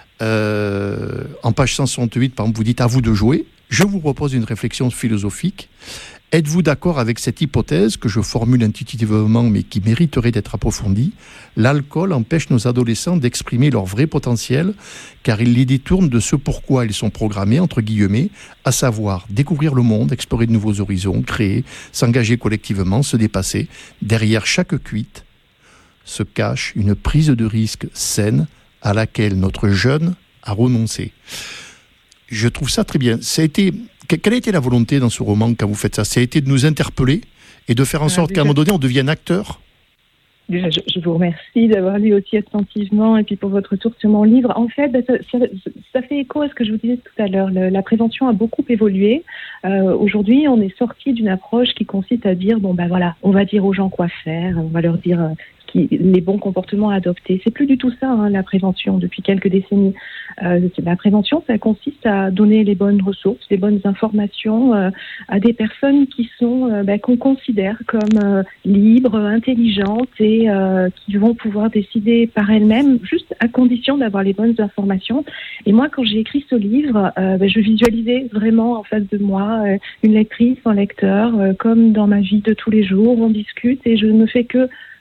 [SPEAKER 14] Euh, en page cent soixante-huit, par exemple, vous dites à vous de jouer. Je vous propose une réflexion philosophique. Êtes-vous d'accord avec cette hypothèse que je formule intuitivement mais qui mériterait d'être approfondie ? L'alcool empêche nos adolescents d'exprimer leur vrai potentiel car il les détourne de ce pourquoi ils sont programmés, entre guillemets, à savoir découvrir le monde, explorer de nouveaux horizons, créer, s'engager collectivement, se dépasser. Derrière chaque cuite se cache une prise de risque saine à laquelle notre jeune a renoncé. Je trouve ça très bien. Ça a été... Quelle a été la volonté dans ce roman quand vous faites ça ? Ça a été de nous interpeller et de faire en sorte ah, qu'à un moment donné, on devienne acteur ?
[SPEAKER 16] Déjà, je, je vous remercie d'avoir lu aussi attentivement et puis pour votre retour sur mon livre. En fait, ça, ça, ça fait écho à ce que je vous disais tout à l'heure. Le, la prévention a beaucoup évolué. Euh, aujourd'hui, on est sorti d'une approche qui consiste à dire, bon ben voilà, on va dire aux gens quoi faire, on va leur dire... Euh, Qui, les bons comportements à adopter. C'est plus du tout ça, hein, la prévention, depuis quelques décennies. Euh, la prévention, ça consiste à donner les bonnes ressources, les bonnes informations euh, à des personnes qui sont, euh, bah, qu'on considère comme euh, libres, intelligentes et euh, qui vont pouvoir décider par elles-mêmes, juste à condition d'avoir les bonnes informations. Et moi, quand j'ai écrit ce livre, euh, bah, je visualisais vraiment en face de moi euh, une lectrice, un lecteur, euh, comme dans ma vie de tous les jours, on discute et je ne fais que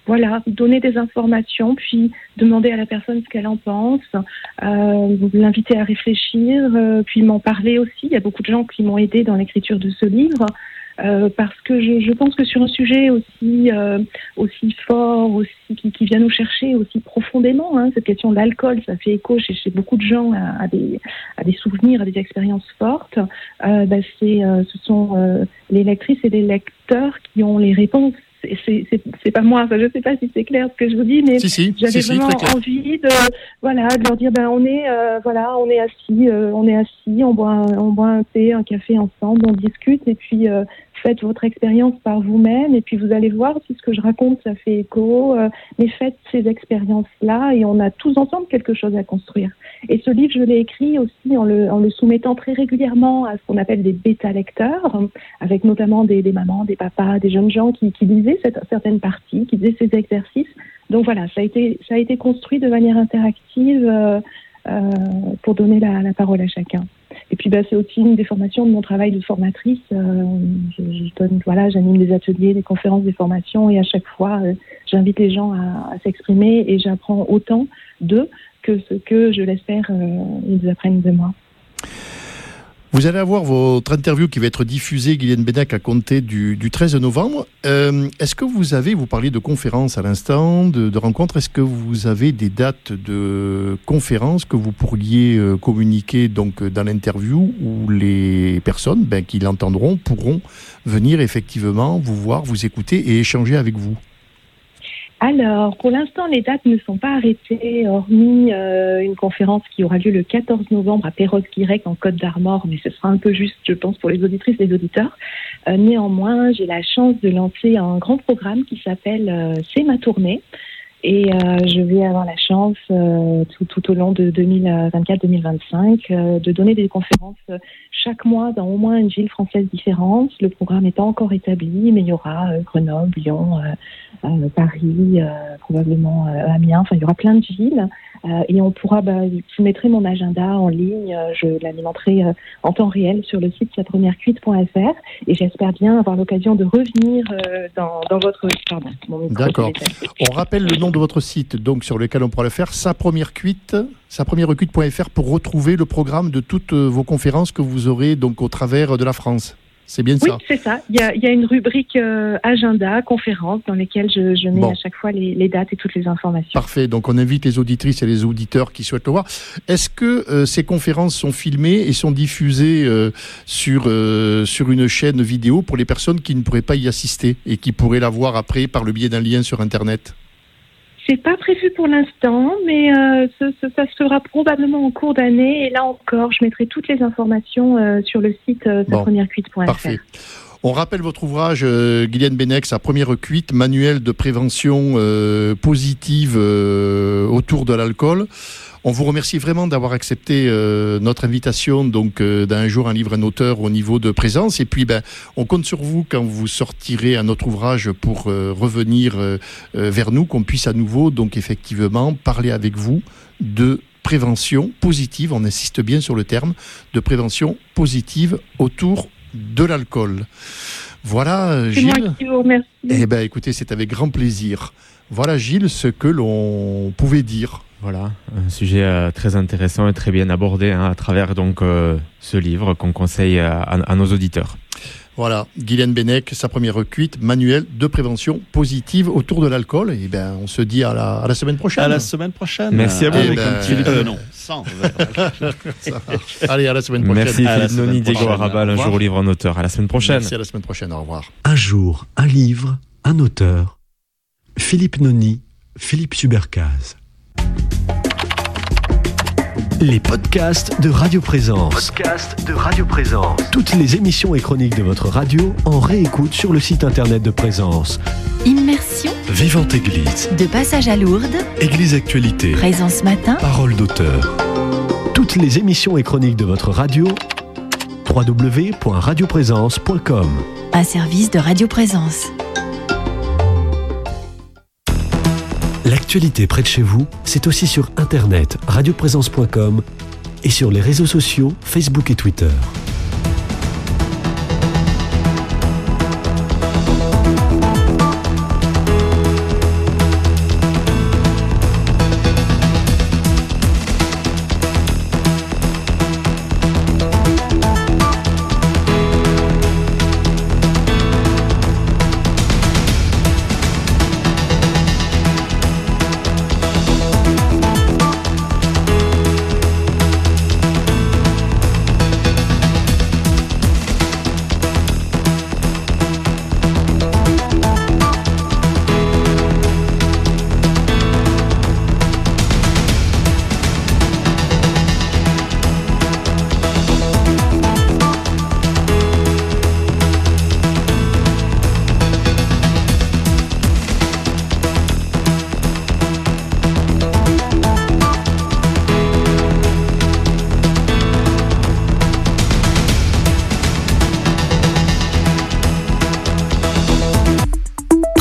[SPEAKER 16] voilà, donner des informations, puis demander à la personne ce qu'elle en pense, euh, l'inviter à réfléchir, euh, puis m'en parler aussi. Il y a beaucoup de gens qui m'ont aidé dans l'écriture de ce livre. Euh, parce que je, je pense que sur un sujet aussi euh, aussi fort, aussi qui, qui vient nous chercher aussi profondément, hein, cette question de l'alcool, ça fait écho chez, chez beaucoup de gens à, à des à des souvenirs, à des expériences fortes. Euh, bah, c'est euh, ce sont euh, les lectrices et les lecteurs qui ont les réponses. C'est, c'est, c'est, c'est pas moi, enfin, je sais pas si c'est clair ce que je vous dis, mais
[SPEAKER 14] si, si,
[SPEAKER 16] j'avais
[SPEAKER 14] si,
[SPEAKER 16] vraiment
[SPEAKER 14] si,
[SPEAKER 16] envie de, voilà, de leur dire, ben on est, euh, voilà, on est assis, euh, on est assis, on boit, un, on boit un thé, un café ensemble, on discute, et puis euh, faites votre expérience par vous-même, et puis vous allez voir si ce que je raconte ça fait écho, euh, mais faites ces expériences-là, et on a tous ensemble quelque chose à construire. Et ce livre, je l'ai écrit aussi en le, en le soumettant très régulièrement à ce qu'on appelle des bêta-lecteurs, avec notamment des, des mamans, des papas, des jeunes gens qui, qui lisaient cette, certaines parties, qui faisaient ces exercices. Donc voilà, ça a été, ça a été construit de manière interactive euh, euh, pour donner la, la parole à chacun. Et puis bah, c'est aussi une des formations de mon travail de formatrice. Euh, je, je donne, voilà, j'anime des ateliers, des conférences, des formations, et à chaque fois, euh, j'invite les gens à, à s'exprimer, et j'apprends autant d'eux que ce que, je l'espère, euh, ils apprennent de moi.
[SPEAKER 14] Vous allez avoir votre interview qui va être diffusée, Guylaine Benech, à compter du, du treize novembre. Euh, est-ce que vous avez, vous parliez de conférences à l'instant, de, de rencontres, est-ce que vous avez des dates de conférences que vous pourriez euh, communiquer donc, dans l'interview, où les personnes ben, qui l'entendront pourront venir effectivement vous voir, vous écouter et échanger avec vous?
[SPEAKER 16] Alors, pour l'instant, les dates ne sont pas arrêtées, hormis euh, une conférence qui aura lieu le quatorze novembre à Perros-Guirec en Côte d'Armor, mais ce sera un peu juste, je pense, pour les auditrices et les auditeurs. Euh, néanmoins, j'ai la chance de lancer un grand programme qui s'appelle euh, C'est ma tournée. Et euh, je vais avoir la chance, euh, tout, tout au long de deux mille vingt-quatre deux mille vingt-cinq, euh, de donner des conférences euh, chaque mois dans au moins une ville française différente. Le programme n'est pas encore établi, mais il y aura euh, Grenoble, Lyon, euh, euh, Paris, euh, probablement euh, Amiens. Enfin, il y aura plein de villes. Euh, et on pourra, bah, je mettrai mon agenda en ligne, euh, je l'alimenterai euh, en temps réel sur le site sa première cuite point f r, et j'espère bien avoir l'occasion de revenir euh, dans, dans votre... Pardon, mon micro.
[SPEAKER 14] D'accord. On rappelle le nom de votre site, donc sur lequel on pourra le faire, sa première cuite, sa première cuite point f r, pour retrouver le programme de toutes vos conférences que vous aurez donc au travers de la France. C'est bien
[SPEAKER 16] oui,
[SPEAKER 14] ça?
[SPEAKER 16] Oui, c'est ça. Il y a, il y a une rubrique euh, agenda, conférence, dans lesquelles je, je mets bon. à chaque fois les, les dates et toutes les informations.
[SPEAKER 14] Parfait. Donc, on invite les auditrices et les auditeurs qui souhaitent le voir. Est-ce que euh, ces conférences sont filmées et sont diffusées euh, sur, euh, sur une chaîne vidéo pour les personnes qui ne pourraient pas y assister et qui pourraient la voir après par le biais d'un lien sur Internet?
[SPEAKER 16] C'est pas prévu pour l'instant, mais euh, ce, ce, ça se fera probablement en cours d'année. Et là encore, je mettrai toutes les informations euh, sur le site euh, sa première cuite point f r.
[SPEAKER 14] Parfait. On rappelle votre ouvrage, euh, Guylaine Benech, sa première cuite, manuel de prévention euh, positive euh, autour de l'alcool. On vous remercie vraiment d'avoir accepté euh, notre invitation, donc euh, d'un jour un livre, un auteur au niveau de présence. Et puis, ben, on compte sur vous quand vous sortirez un autre ouvrage pour euh, revenir euh, euh, vers nous, qu'on puisse à nouveau, donc effectivement, parler avec vous de prévention positive. On insiste bien sur le terme de prévention positive autour de l'alcool. Voilà,
[SPEAKER 16] c'est
[SPEAKER 14] Gilles.
[SPEAKER 16] C'est moi qui vous remercie.
[SPEAKER 14] Eh ben, écoutez, c'est avec grand plaisir. Voilà, Gilles, ce que l'on pouvait dire.
[SPEAKER 13] Voilà, un sujet euh, très intéressant et très bien abordé hein, à travers donc euh, ce livre qu'on conseille à, à, à nos auditeurs.
[SPEAKER 14] Voilà, Guylaine Benech, sa première cuite, manuel de prévention positive autour de l'alcool. Et ben, on se dit à la, à la semaine prochaine.
[SPEAKER 15] À la semaine prochaine.
[SPEAKER 13] Merci à vous.
[SPEAKER 15] Avec
[SPEAKER 14] ben,
[SPEAKER 15] un petit euh, non, sans.
[SPEAKER 14] Allez, à la semaine prochaine.
[SPEAKER 13] Merci Philippe Noni, Diego Arabal, un jour au livre, un auteur. À la semaine prochaine.
[SPEAKER 14] Merci, à la semaine prochaine. Au revoir.
[SPEAKER 7] Un jour, un livre, un auteur. Philippe Noni, Philippe Subercaz. Les podcasts de Radio Présence.
[SPEAKER 17] Podcasts de Radio Présence.
[SPEAKER 7] Toutes les émissions et chroniques de votre radio en réécoute sur le site internet de Présence.
[SPEAKER 18] Immersion.
[SPEAKER 7] Vivante Église.
[SPEAKER 18] De passage à Lourdes.
[SPEAKER 7] Église Actualité.
[SPEAKER 18] Présence Matin.
[SPEAKER 7] Parole d'auteur. Toutes les émissions et chroniques de votre radio. w w w point radio présence point com.
[SPEAKER 18] Un service de Radio Présence.
[SPEAKER 7] L'actualité près de chez vous, c'est aussi sur internet radio présence point com et sur les réseaux sociaux Facebook et Twitter.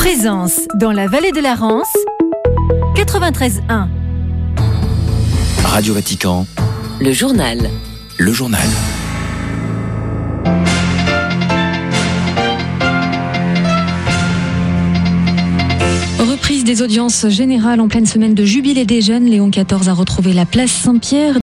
[SPEAKER 17] Plaisance, dans la vallée de la Rance, quatre-vingt-treize un.
[SPEAKER 19] Radio Vatican.
[SPEAKER 20] Le journal.
[SPEAKER 19] Le journal.
[SPEAKER 21] Reprise des audiences générales en pleine semaine de jubilé des jeunes. Léon quatorze a retrouvé la place Saint-Pierre.